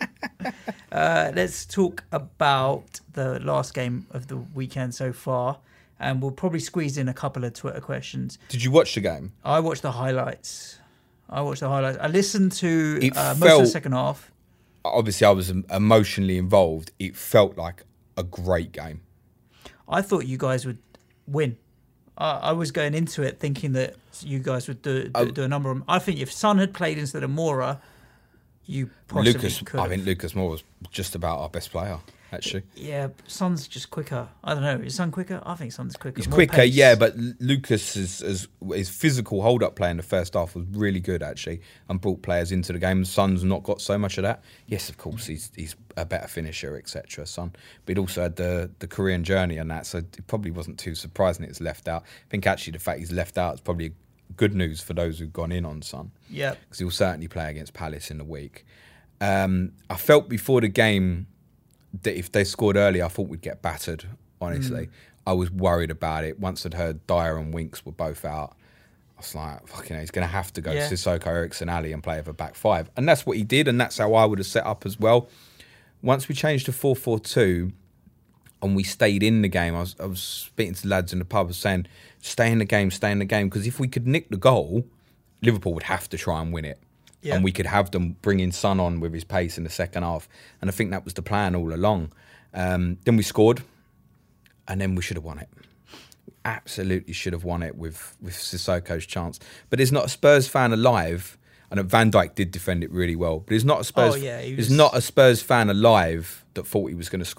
Let's talk about the last game of the weekend so far, and we'll probably squeeze in a couple of Twitter questions. Did you watch the game? I watched the highlights. I listened to most of the second half. Obviously, I was emotionally involved. It felt like a great game. I thought you guys would win. I was going into it thinking that you guys would do a number of them. I think if Son had played instead of Moura, you possibly could have. I think Lucas Moura was just about our best player, actually. Yeah, Son's just quicker. I don't know. Is Son quicker? I think Son's quicker. He's More quicker, pace. yeah, but Lucas, his physical hold-up play in the first half was really good, actually, and brought players into the game. Son's not got so much of that. Yes, of course, he's a better finisher, etc., Son. But he'd also had the Korean journey and that, so it probably wasn't too surprising it's left out. I think, actually, the fact he's left out is probably good news for those who've gone in on Son. Yeah. Because he'll certainly play against Palace in the week. I felt before the game that if they scored early, I thought we'd get battered, honestly. I was worried about it. Once I'd heard Dyer and Winks were both out, I was like, fucking hell, he's going to have to go Sissoko, Eriksen, Ali and play with a back five. And that's what he did, and that's how I would have set up as well. Once we changed to 4-4-2 and we stayed in the game, I was speaking to lads in the pub, I was saying, stay in the game, because if we could nick the goal, Liverpool would have to try and win it. Yeah. And we could have them bringing Son on with his pace in the second half. And I think that was the plan all along. Then we scored, and then we should have won it. Absolutely should have won it with Sissoko's chance. But there's not a Spurs fan alive, and Van Dijk did defend it really well, but there's not a Spurs, there's not a Spurs fan alive that thought he was going to score.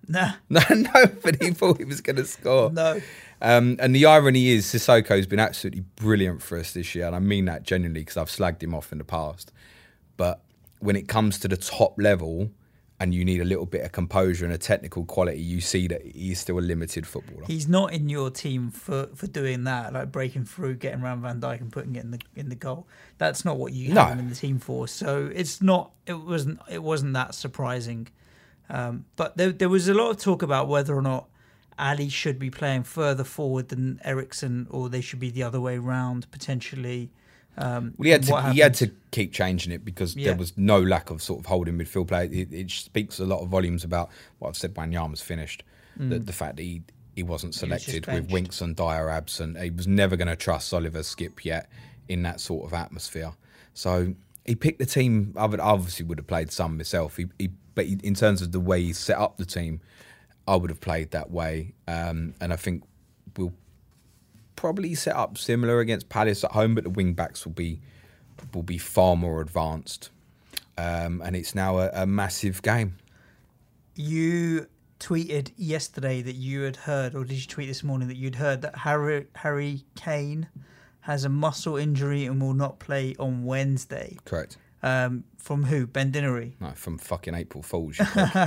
Nah. Nobody thought he was going to score. No. And the irony is, Sissoko's been absolutely brilliant for us this year, and I mean that genuinely because I've slagged him off in the past. But when it comes to the top level, and you need a little bit of composure and a technical quality, you see that he's still a limited footballer. He's not in your team for doing that, like breaking through, getting around Van Dijk and putting it in the goal. That's not what you have him in the team for. So it wasn't that surprising. But there was a lot of talk about whether or not Ali should be playing further forward than Eriksen, or they should be the other way round potentially. He had to keep changing it because there was no lack of sort of holding midfield play. It speaks a lot of volumes about what I've said. Wanyama's finished. The fact that he wasn't selected with Winks and Dyer absent. He was never going to trust Oliver Skip yet in that sort of atmosphere. So he picked the team. I obviously would have played some myself. But in terms of the way he set up the team, I would have played that way. And I think we'll probably set up similar against Palace at home, but the wing backs will be far more advanced, and it's now a massive game. You tweeted yesterday that you had heard, or did you tweet this morning that you'd heard that Harry Kane has a muscle injury and will not play on Wednesday? Correct. From who? Ben Dinnery? No, from fucking April Fools.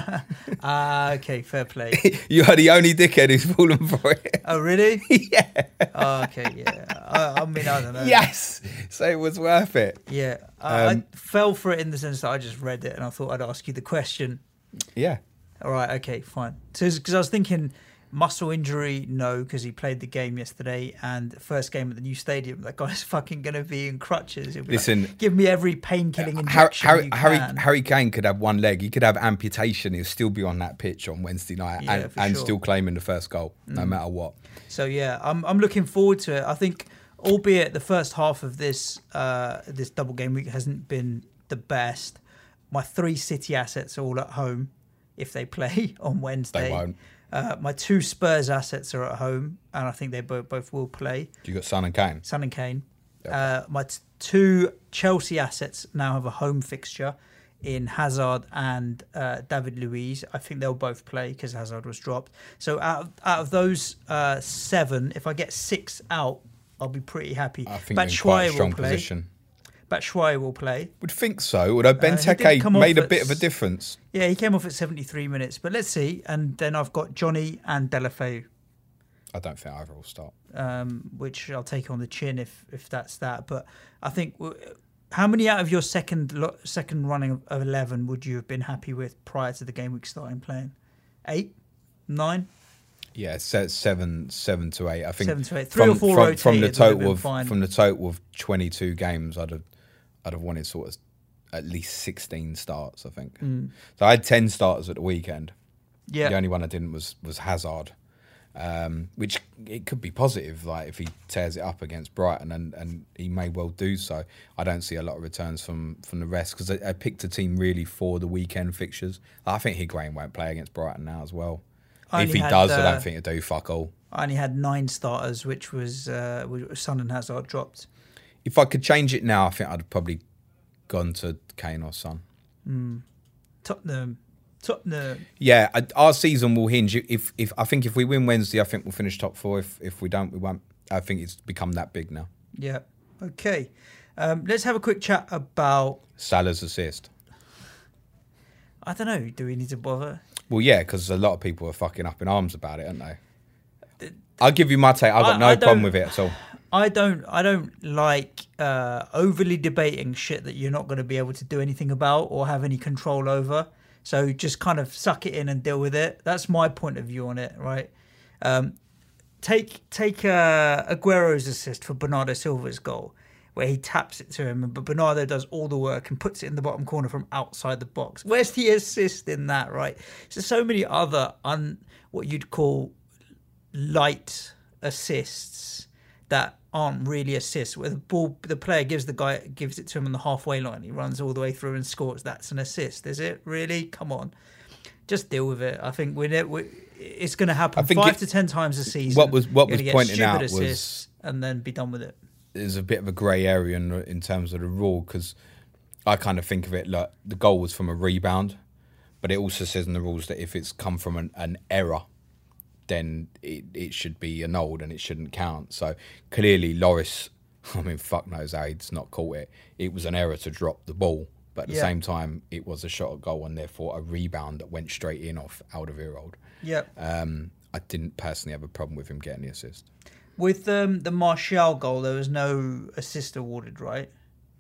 Okay, fair play. You are the only dickhead who's fallen for it. Oh, really? Yeah. Oh, okay, yeah. I mean, I don't know. Yes. So it was worth it. Yeah. I fell for it in the sense that I just read it and I thought I'd ask you the question. Yeah. All right, okay, fine. So, because I was thinking muscle injury, no, because he played the game yesterday, and first game at the new stadium, that guy's fucking going to be in crutches. He'll be Listen, like, give me every pain-killing injection Harry Kane could have one leg. He could have amputation. He'll still be on that pitch on Wednesday night and still claiming the first goal, no matter what. So, yeah, I'm looking forward to it. I think, albeit the first half of this double game week hasn't been the best, my 3 City assets are all at home if they play on Wednesday. They won't. My 2 Spurs assets are at home, and I think they both will play. You got Son and Kane? Son and Kane. Yep. My 2 Chelsea assets now have a home fixture in Hazard and David Luiz. I think they'll both play because Hazard was dropped. So out of those 7, if I get 6 out, I'll be pretty happy. I think you're in quite a strong position. Batshuayi will play. Would think so. Although Benteke made a bit of a difference. Yeah, he came off at 73 minutes. But let's see. And then I've got Johnny and Deulofeu. I don't think either will start. Which I'll take on the chin if that's that. But I think, how many out of your second running of 11 would you have been happy with prior to the game week starting playing? 8? 9? Yeah, 7 to 8. I think 7 to 8. 3 or 4 rotated from the total of 22 games, I'd have wanted sort of at least 16 starts. I think. So I had 10 starters at the weekend. Yeah. The only one I didn't was Hazard, which it could be positive. Like if he tears it up against Brighton, and he may well do so. I don't see a lot of returns from the rest because I picked a team really for the weekend fixtures. I think Higuain won't play against Brighton now as well. If he does, I don't think he'll do fuck all. I only had 9 starters, which was Son and Hazard dropped. If I could change it now, I think I'd have probably gone to Kane or Son. Tottenham. Yeah, our season will hinge. If we win Wednesday, I think we'll finish top 4. If we don't, we won't. I think it's become that big now. Yeah. Okay. Let's have a quick chat about Salah's assist. I don't know. Do we need to bother? Well, yeah, because a lot of people are fucking up in arms about it, aren't they? I'll give you my take. I've got no problem with it at all. I don't like overly debating shit that you're not going to be able to do anything about or have any control over. So just kind of suck it in and deal with it. That's my point of view on it, right? Take Aguero's assist for Bernardo Silva's goal, where he taps it to him, but Bernardo does all the work and puts it in the bottom corner from outside the box. Where's the assist in that, right? So many other what you'd call light assists that aren't really assists, where the player gives it to him on the halfway line. He runs all the way through and scores. That's an assist, is it? Really? Come on. Just deal with it. I think it's going to happen 5 to 10 times a season. What was pointing out was, and then be done with it. There's a bit of a grey area in terms of the rule because I kind of think of it like the goal was from a rebound, But it also says in the rules that if it's come from an error, then it should be annulled and it shouldn't count. So clearly Lloris, I mean, fuck knows how he's not caught it. It was an error to drop the ball, but at the same time, it was a shot at goal and therefore a rebound that went straight in off Alderweireld. Yep. I didn't personally have a problem with him getting the assist. With the Martial goal, there was no assist awarded, right?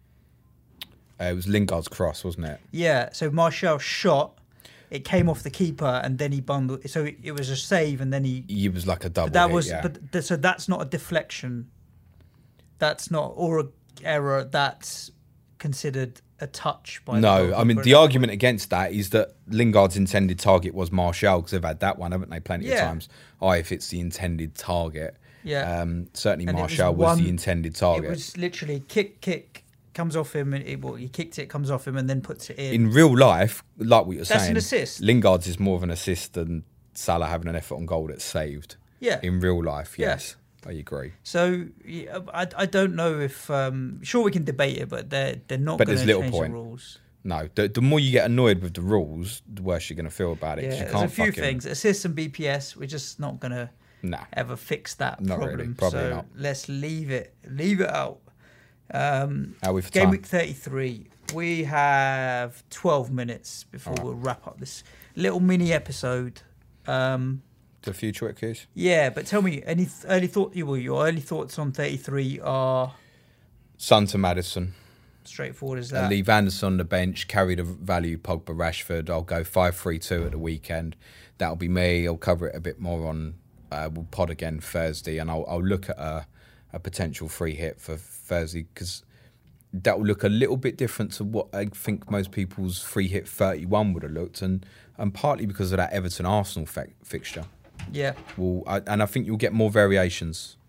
It was Lingard's cross, wasn't it? Yeah, so Martial shot, it came off the keeper, and then he bundled. So it was a save, and then he was like a double. That hit, was, yeah. but so that's not a deflection. That's not or a error. That's considered a touch by. No, the I mean goalkeeper. the argument against that is that Lingard's intended target was Martial, because they've had that one, haven't they? Plenty of times. If it's the intended target. Yeah. Certainly And Martial was the intended target. It was literally kick. Comes off him, and he kicked it, comes off him, and then puts it in. In real life, like what you're saying, That's an assist. Lingard's is more of an assist than Salah having an effort on goal that's saved. Yeah. In real life, yes. I agree. So yeah, I don't know if sure we can debate it, but they're not going to change the rules. No, the more you get annoyed with the rules, the worse you're going to feel about it. Yeah, You there's can't a few fucking- things. Assists and BPS, we're just not going to ever fix that Not problem. really, probably so not. let's leave it out. How are we for Game time? week 33. We have 12 minutes before we'll wrap up this little mini episode. The future cues? Yeah, but tell me, any early thought? Your early thoughts on 33 are Son to Maddison. straightforward as that. Leave Anderson on the bench, carry the value Pogba Rashford. I'll go 5-3-2 at the weekend. That'll be me. I'll cover it a bit more on we'll pod again Thursday, and I'll look at a potential free hit for Thursday, because that will look a little bit different to what I think most people's free hit 31 would have looked, and partly because of that Everton Arsenal fixture. Yeah. And I think you'll get more variations.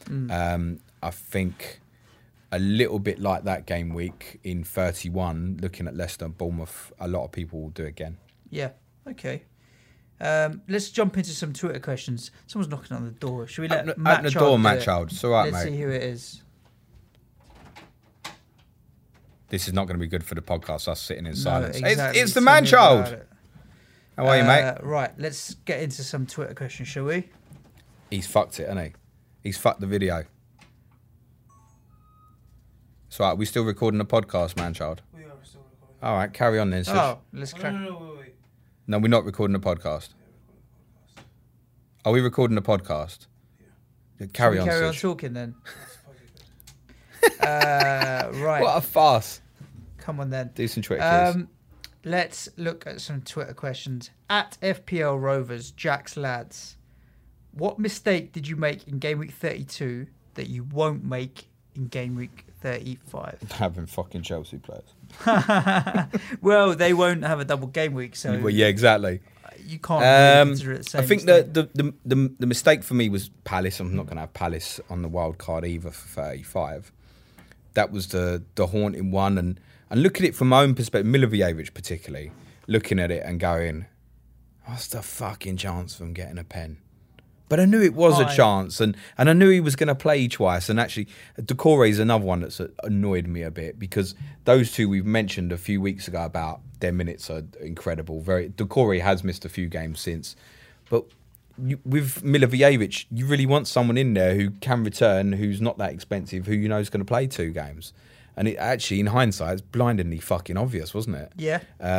I think a little bit like that game week in 31, looking at Leicester and Bournemouth, a lot of people will do again. Yeah. Okay. Let's jump into some Twitter questions. Someone's knocking on the door. Should we let Open Matt the Child door, do Matt it? Child. It's all right, Let's mate. see who it is. This is not going to be good for the podcast, us sitting in silence. exactly. It's the Tell man me about child. it. How are you, mate? Right, let's get into some Twitter questions, shall we? He's fucked it, hasn't he? He's fucked the video. It's all right. We still recording the podcast, man child? We are still recording. All right, carry on then. Sis. Oh, let's crack. Wait. No, we're not recording the podcast. Are we recording the podcast? Yeah. Carry on, Carry on Sis. talking then. Right. What a farce. Come on then. Do some Twitter cues. Let's look at some Twitter questions. At FPL Rovers, Jack's Lads, what mistake did you make in game week 32 that you won't make in game week 35? Having fucking Chelsea players. Well, they won't have a double game week, so Well, yeah, exactly. you can't really consider it the same I think mistake. the mistake for me was Palace. I'm not going to have Palace on the wild card either for 35. That was the haunting one, and look at it from my own perspective, Milivojevic particularly, looking at it and going, what's the fucking chance of him getting a pen? But I knew it was a chance, and I knew he was going to play twice. And actually, Decore is another one that's annoyed me a bit, because those two we've mentioned a few weeks ago about their minutes are incredible. Decore has missed a few games since, but with Milivojevic, you really want someone in there who can return, who's not that expensive, who you know is going to play 2 games. And it actually, in hindsight, it's blindingly fucking obvious, wasn't it? Yeah.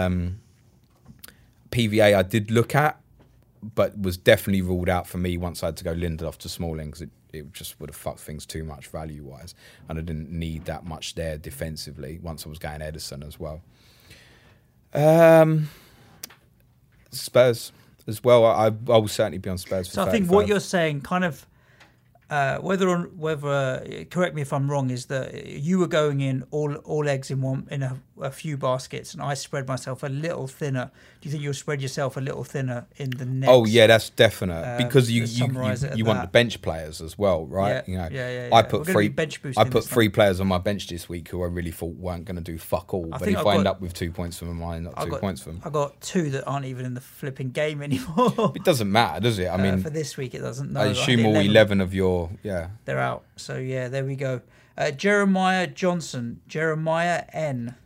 PVA I did look at, but was definitely ruled out for me once I had to go Lindelof to Smalling, because it just would have fucked things too much value-wise, and I didn't need that much there defensively once I was going Ederson as well. Spurs as well. I will certainly be on Spurs for So I think 35. what you're saying, kind of, whether correct me if I'm wrong, is that you were going in all eggs in a few baskets, and I spread myself a little thinner. Do you think you'll spread yourself a little thinner in the next? Oh yeah, that's definite, because you summarise it at want that. the bench players as well, right? Yeah, You know, yeah. I We're put gonna three be bench boosting I put this 3 players on my bench this week who I really thought weren't going to do fuck all. But think if I I end got- up with 2 points from them, I end up 2 points from them. I got 2 that aren't even in the flipping game anymore. It doesn't matter, does it? I mean, for this week it doesn't. No, I assume had all 11 of your they're out. So yeah, there we go. Jeremiah Johnson, Jeremiah N.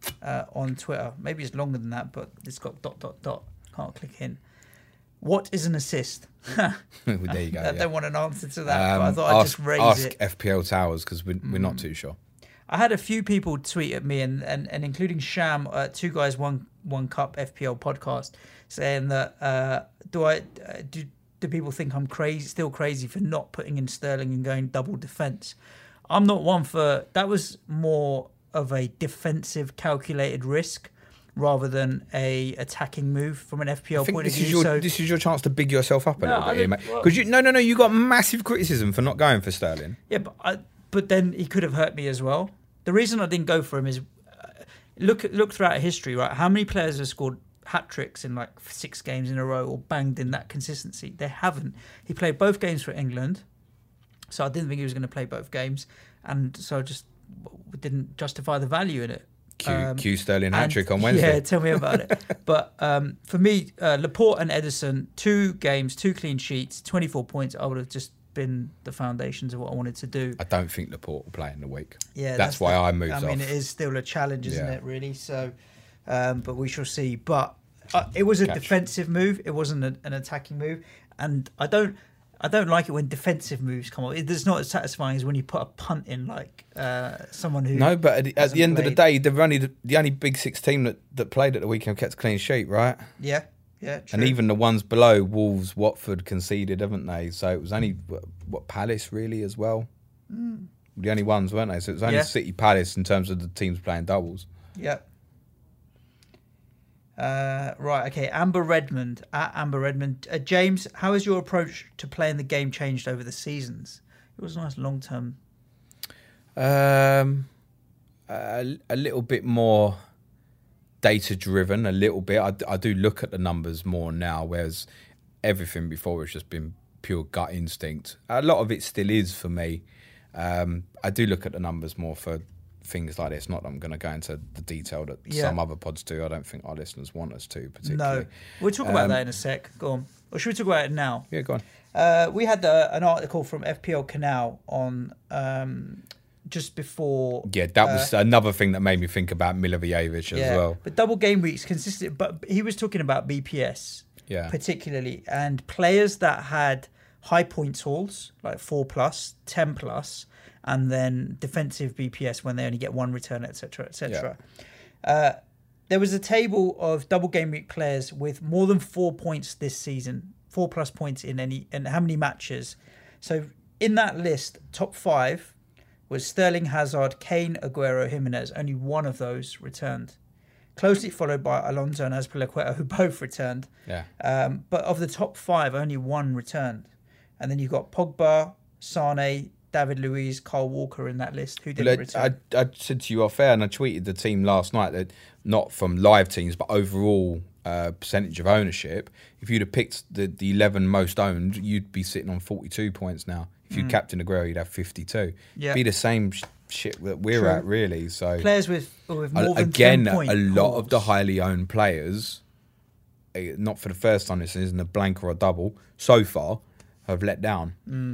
on Twitter. Maybe it's longer than that, but it's got ... Can't click in. What is an assist? There you go. I don't want an answer to that, but I thought I'd just raise it. Ask FPL Towers because we're not too sure. I had a few people tweet at me, and including Sham, Two Guys One Cup FPL podcast, saying that do people think I'm still crazy for not putting in Sterling and going double defence? I'm not one for that. Was more of a defensive calculated risk rather than a attacking move from an FPL point of view. This is your chance to big yourself up a little bit here, mate. Because you got massive criticism for not going for Sterling. Yeah, but then he could have hurt me as well. The reason I didn't go for him is look throughout history, right? How many players have scored hat-tricks in like 6 games in a row or banged in that consistency? They haven't. He played both games for England, so I didn't think he was going to play both games, and so I just didn't justify the value in it. Q Sterling hat-trick on Wednesday. Yeah, tell me about it. But for me, Laporte and Ederson, 2 games, 2 clean sheets, 24 points, I would have just been the foundations of what I wanted to do. I don't think Laporte will play in the week. Yeah, that's why I moved off. I mean, it is still a challenge, isn't it, really? So, but we shall see. But it was a defensive move. It wasn't an attacking move. And I don't like it when defensive moves come up. It's not as satisfying as when you put a punt in, like someone who. No, but at the end of the day, the only Big Six team that played at the weekend kept a clean sheet, right? Yeah, true. And even the ones below, Wolves, Watford conceded, haven't they? So it was only Palace really as well. The only ones, weren't they? So it was only City, Palace in terms of the teams playing doubles. Yeah. Right, okay. Amber Redmond. James, how has your approach to playing the game changed over the seasons? It was a nice long-term. A little bit more data-driven, a little bit. I do look at the numbers more now, whereas everything before has just been pure gut instinct. A lot of it still is for me. I do look at the numbers more for things like this. Not that I'm going to go into the detail that some other pods do. I don't think our listeners want us to particularly. No, we'll talk about that in a sec. Go on. Or should we talk about it now? Yeah, go on. We had an article from FPL Canal on just before. Yeah, that was another thing that made me think about Milivojevic as well. But double game weeks consistent. But he was talking about BPS particularly, and players that had high points hauls, like 4+, 10+, and then defensive BPS when they only get 1 return, etc., etc. There was a table of double game week players with more than 4 points this season, 4+ points in how many matches. So in that list, top 5 was Sterling, Hazard, Kane, Aguero, Jimenez. Only one of those returned. Closely followed by Alonso and Azpilicueta, who both returned. Yeah. But of the top 5, only 1 returned. And then you've got Pogba, Sane, David Luiz, Kyle Walker in that list who didn't return. I said to you off air, and I tweeted the team last night, that not from live teams, but overall percentage of ownership. If you'd have picked the 11 most owned, you'd be sitting on 42 points now. If you captain Aguero, you'd have 52. Yeah. Be the same shit that we're at, really. So players with more than 10 points. A lot of the highly owned players, not for the first time this isn't a blank or a double, so far, have let down.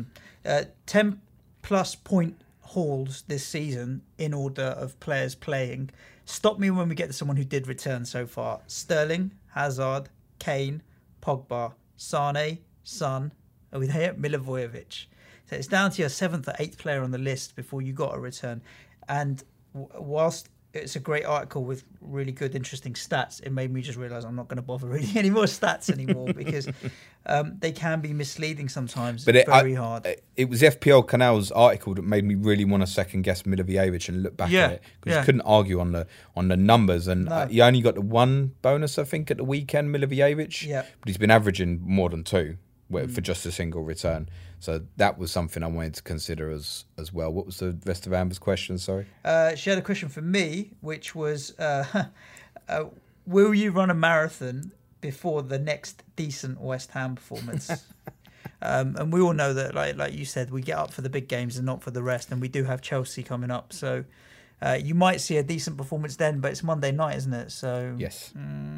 10+ point hauls this season in order of players playing. Stop me when we get to someone who did return so far. Sterling, Hazard, Kane, Pogba, Sane, Son, are we there? Milivojevic. So it's down to your 7th or 8th player on the list before you got a return. And whilst it's a great article with really good, interesting stats, it made me just realise I'm not going to bother reading any more stats anymore because they can be misleading sometimes. But very hard. It was FPL Canal's article that made me really want to second guess Milivojevic and look back at it, because you couldn't argue on the numbers. And he only got the 1 bonus, I think, at the weekend, Milivojevic. Yeah. But he's been averaging more than 2 for just a single return. So that was something I wanted to consider as well. What was the rest of Amber's question, sorry? She had a question for me, which was, will you run a marathon before the next decent West Ham performance? And we all know that, like you said, we get up for the big games and not for the rest. And we do have Chelsea coming up. So you might see a decent performance then, but it's Monday night, isn't it? So yes.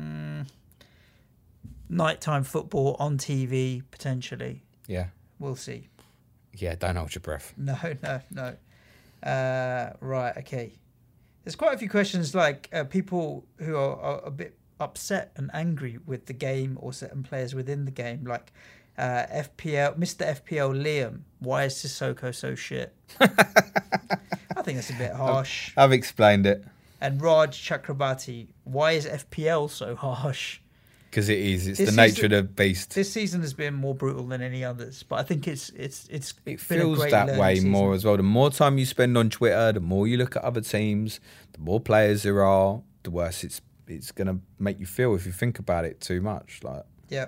Nighttime football on TV, potentially. Yeah. We'll see. Yeah, don't hold your breath. No. Right, okay. There's quite a few questions like people who are a bit upset and angry with the game or certain players within the game, like Mr. FPL Liam. Why is Sissoko so shit? I think that's a bit harsh. I've explained it. And Raj Chakrabarti, why is FPL so harsh? Because it is. It's This the nature season- of the beast. This season has been more brutal than any others, but I think it's It been a feels great that learning way season. more as well. The more time you spend on Twitter, the more you look at other teams, the more players there are, the worse it's going to make you feel if you think about it too much. Like, Yeah.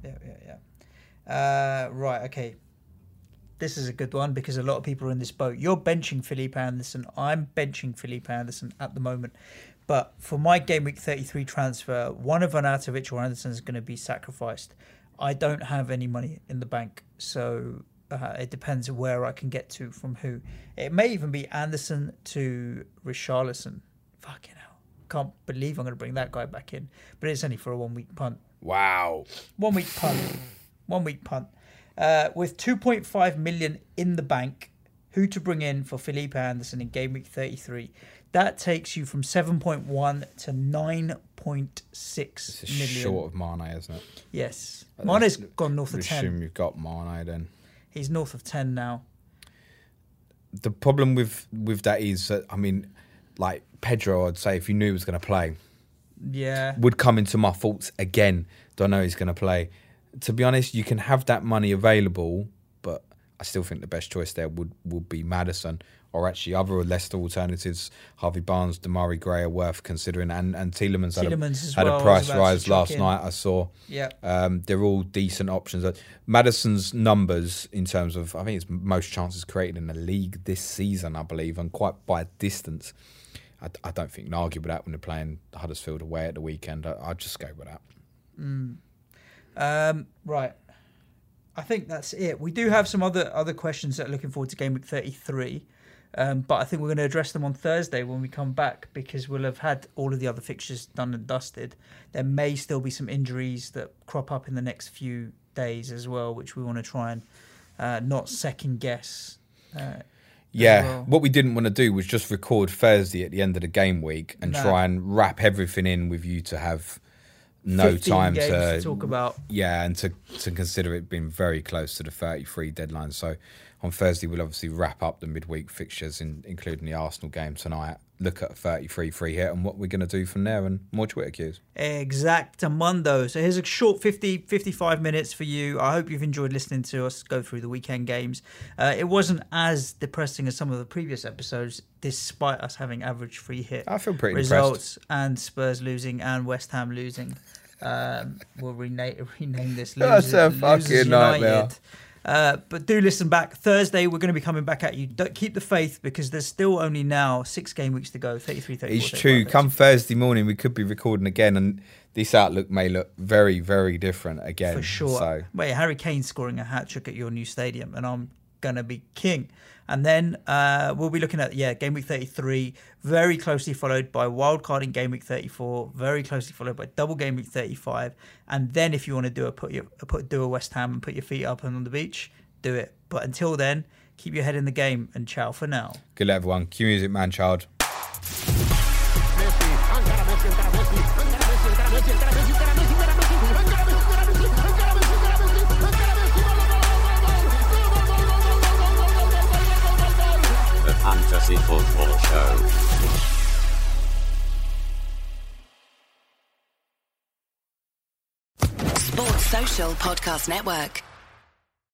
Right, okay. This is a good one because a lot of people are in this boat. You're benching Felipe Anderson. I'm benching Felipe Anderson at the moment. But for my Game Week 33 transfer, one of Arnautovic or Anderson is going to be sacrificed. I don't have any money in the bank, so it depends where I can get to from who. It may even be Anderson to Richarlison. Fucking hell. Can't believe I'm going to bring that guy back in. But it's only for a 1 week punt. wow. 1 week punt. 1 week punt. With 2.5 million in the bank, who to bring in for Felipe Anderson in Game Week 33? That takes you from 7.1 to 9.6 It's million. short of Mane, isn't it? Yes. Mane's gone north of Assume 10. you've got Mane then. He's north of 10 now. The problem with that is that, I mean, like Pedro, I'd say if you knew he was going to play, Yeah. would come into my thoughts again. Don't know he's going to play. To be honest, you can have that money available, but I still think the best choice there would be Maddison, or actually other Leicester alternatives. Harvey Barnes, Damari Gray are worth considering, and Tielemans had a price rise last night. I saw. Yeah. They're all decent options. Maddison's numbers in terms of, I think it's most chances created in the league this season, I believe, and quite by a distance. I don't think you can argue with that when they're playing Huddersfield away at the weekend. I'd just go with that. Right. I think that's it. We do have some other questions that are looking forward to Game Week 33. But I think we're going to address them on Thursday when we come back because we'll have had all of the other fixtures done and dusted. There may still be some injuries that crop up in the next few days as well, which we want to try and not second guess. Well. What we didn't want to do was just record Thursday at the end of the game week and try and wrap everything in with you to have no 15 time games to talk about. Yeah, and to consider it being very close to the 33 deadline. So on Thursday, we'll obviously wrap up the midweek fixtures, including the Arsenal game tonight, look at a 33 free hit and what we're going to do from there, and more Twitter cues. Exactamundo. So here's a short 55 minutes for you. I hope you've enjoyed listening to us go through the weekend games. It wasn't as depressing as some of the previous episodes, despite us having average free hit I feel pretty results and Spurs losing and West Ham losing. We'll rename this. That's a fucking Losers nightmare. United. But do listen back. Thursday, we're going to be coming back at you. Don't keep the faith because there's still only now 6 game weeks to go, 33, 34, It's 35 true. days. Come Thursday morning, we could be recording again, and this outlook may look very, very different again. For sure. So, Wait, Harry Kane scoring a hat-trick at your new stadium, and I'm going to be king. And then we'll be looking at, Game Week 33, very closely followed by wildcard in Game Week 34, very closely followed by double Game Week 35. And then if you want to do a West Ham and put your feet up on the beach, do it. But until then, keep your head in the game, and ciao for now. good luck, everyone. Cue music, man, child. The Fantasy Football Show. Sports Social Podcast Network.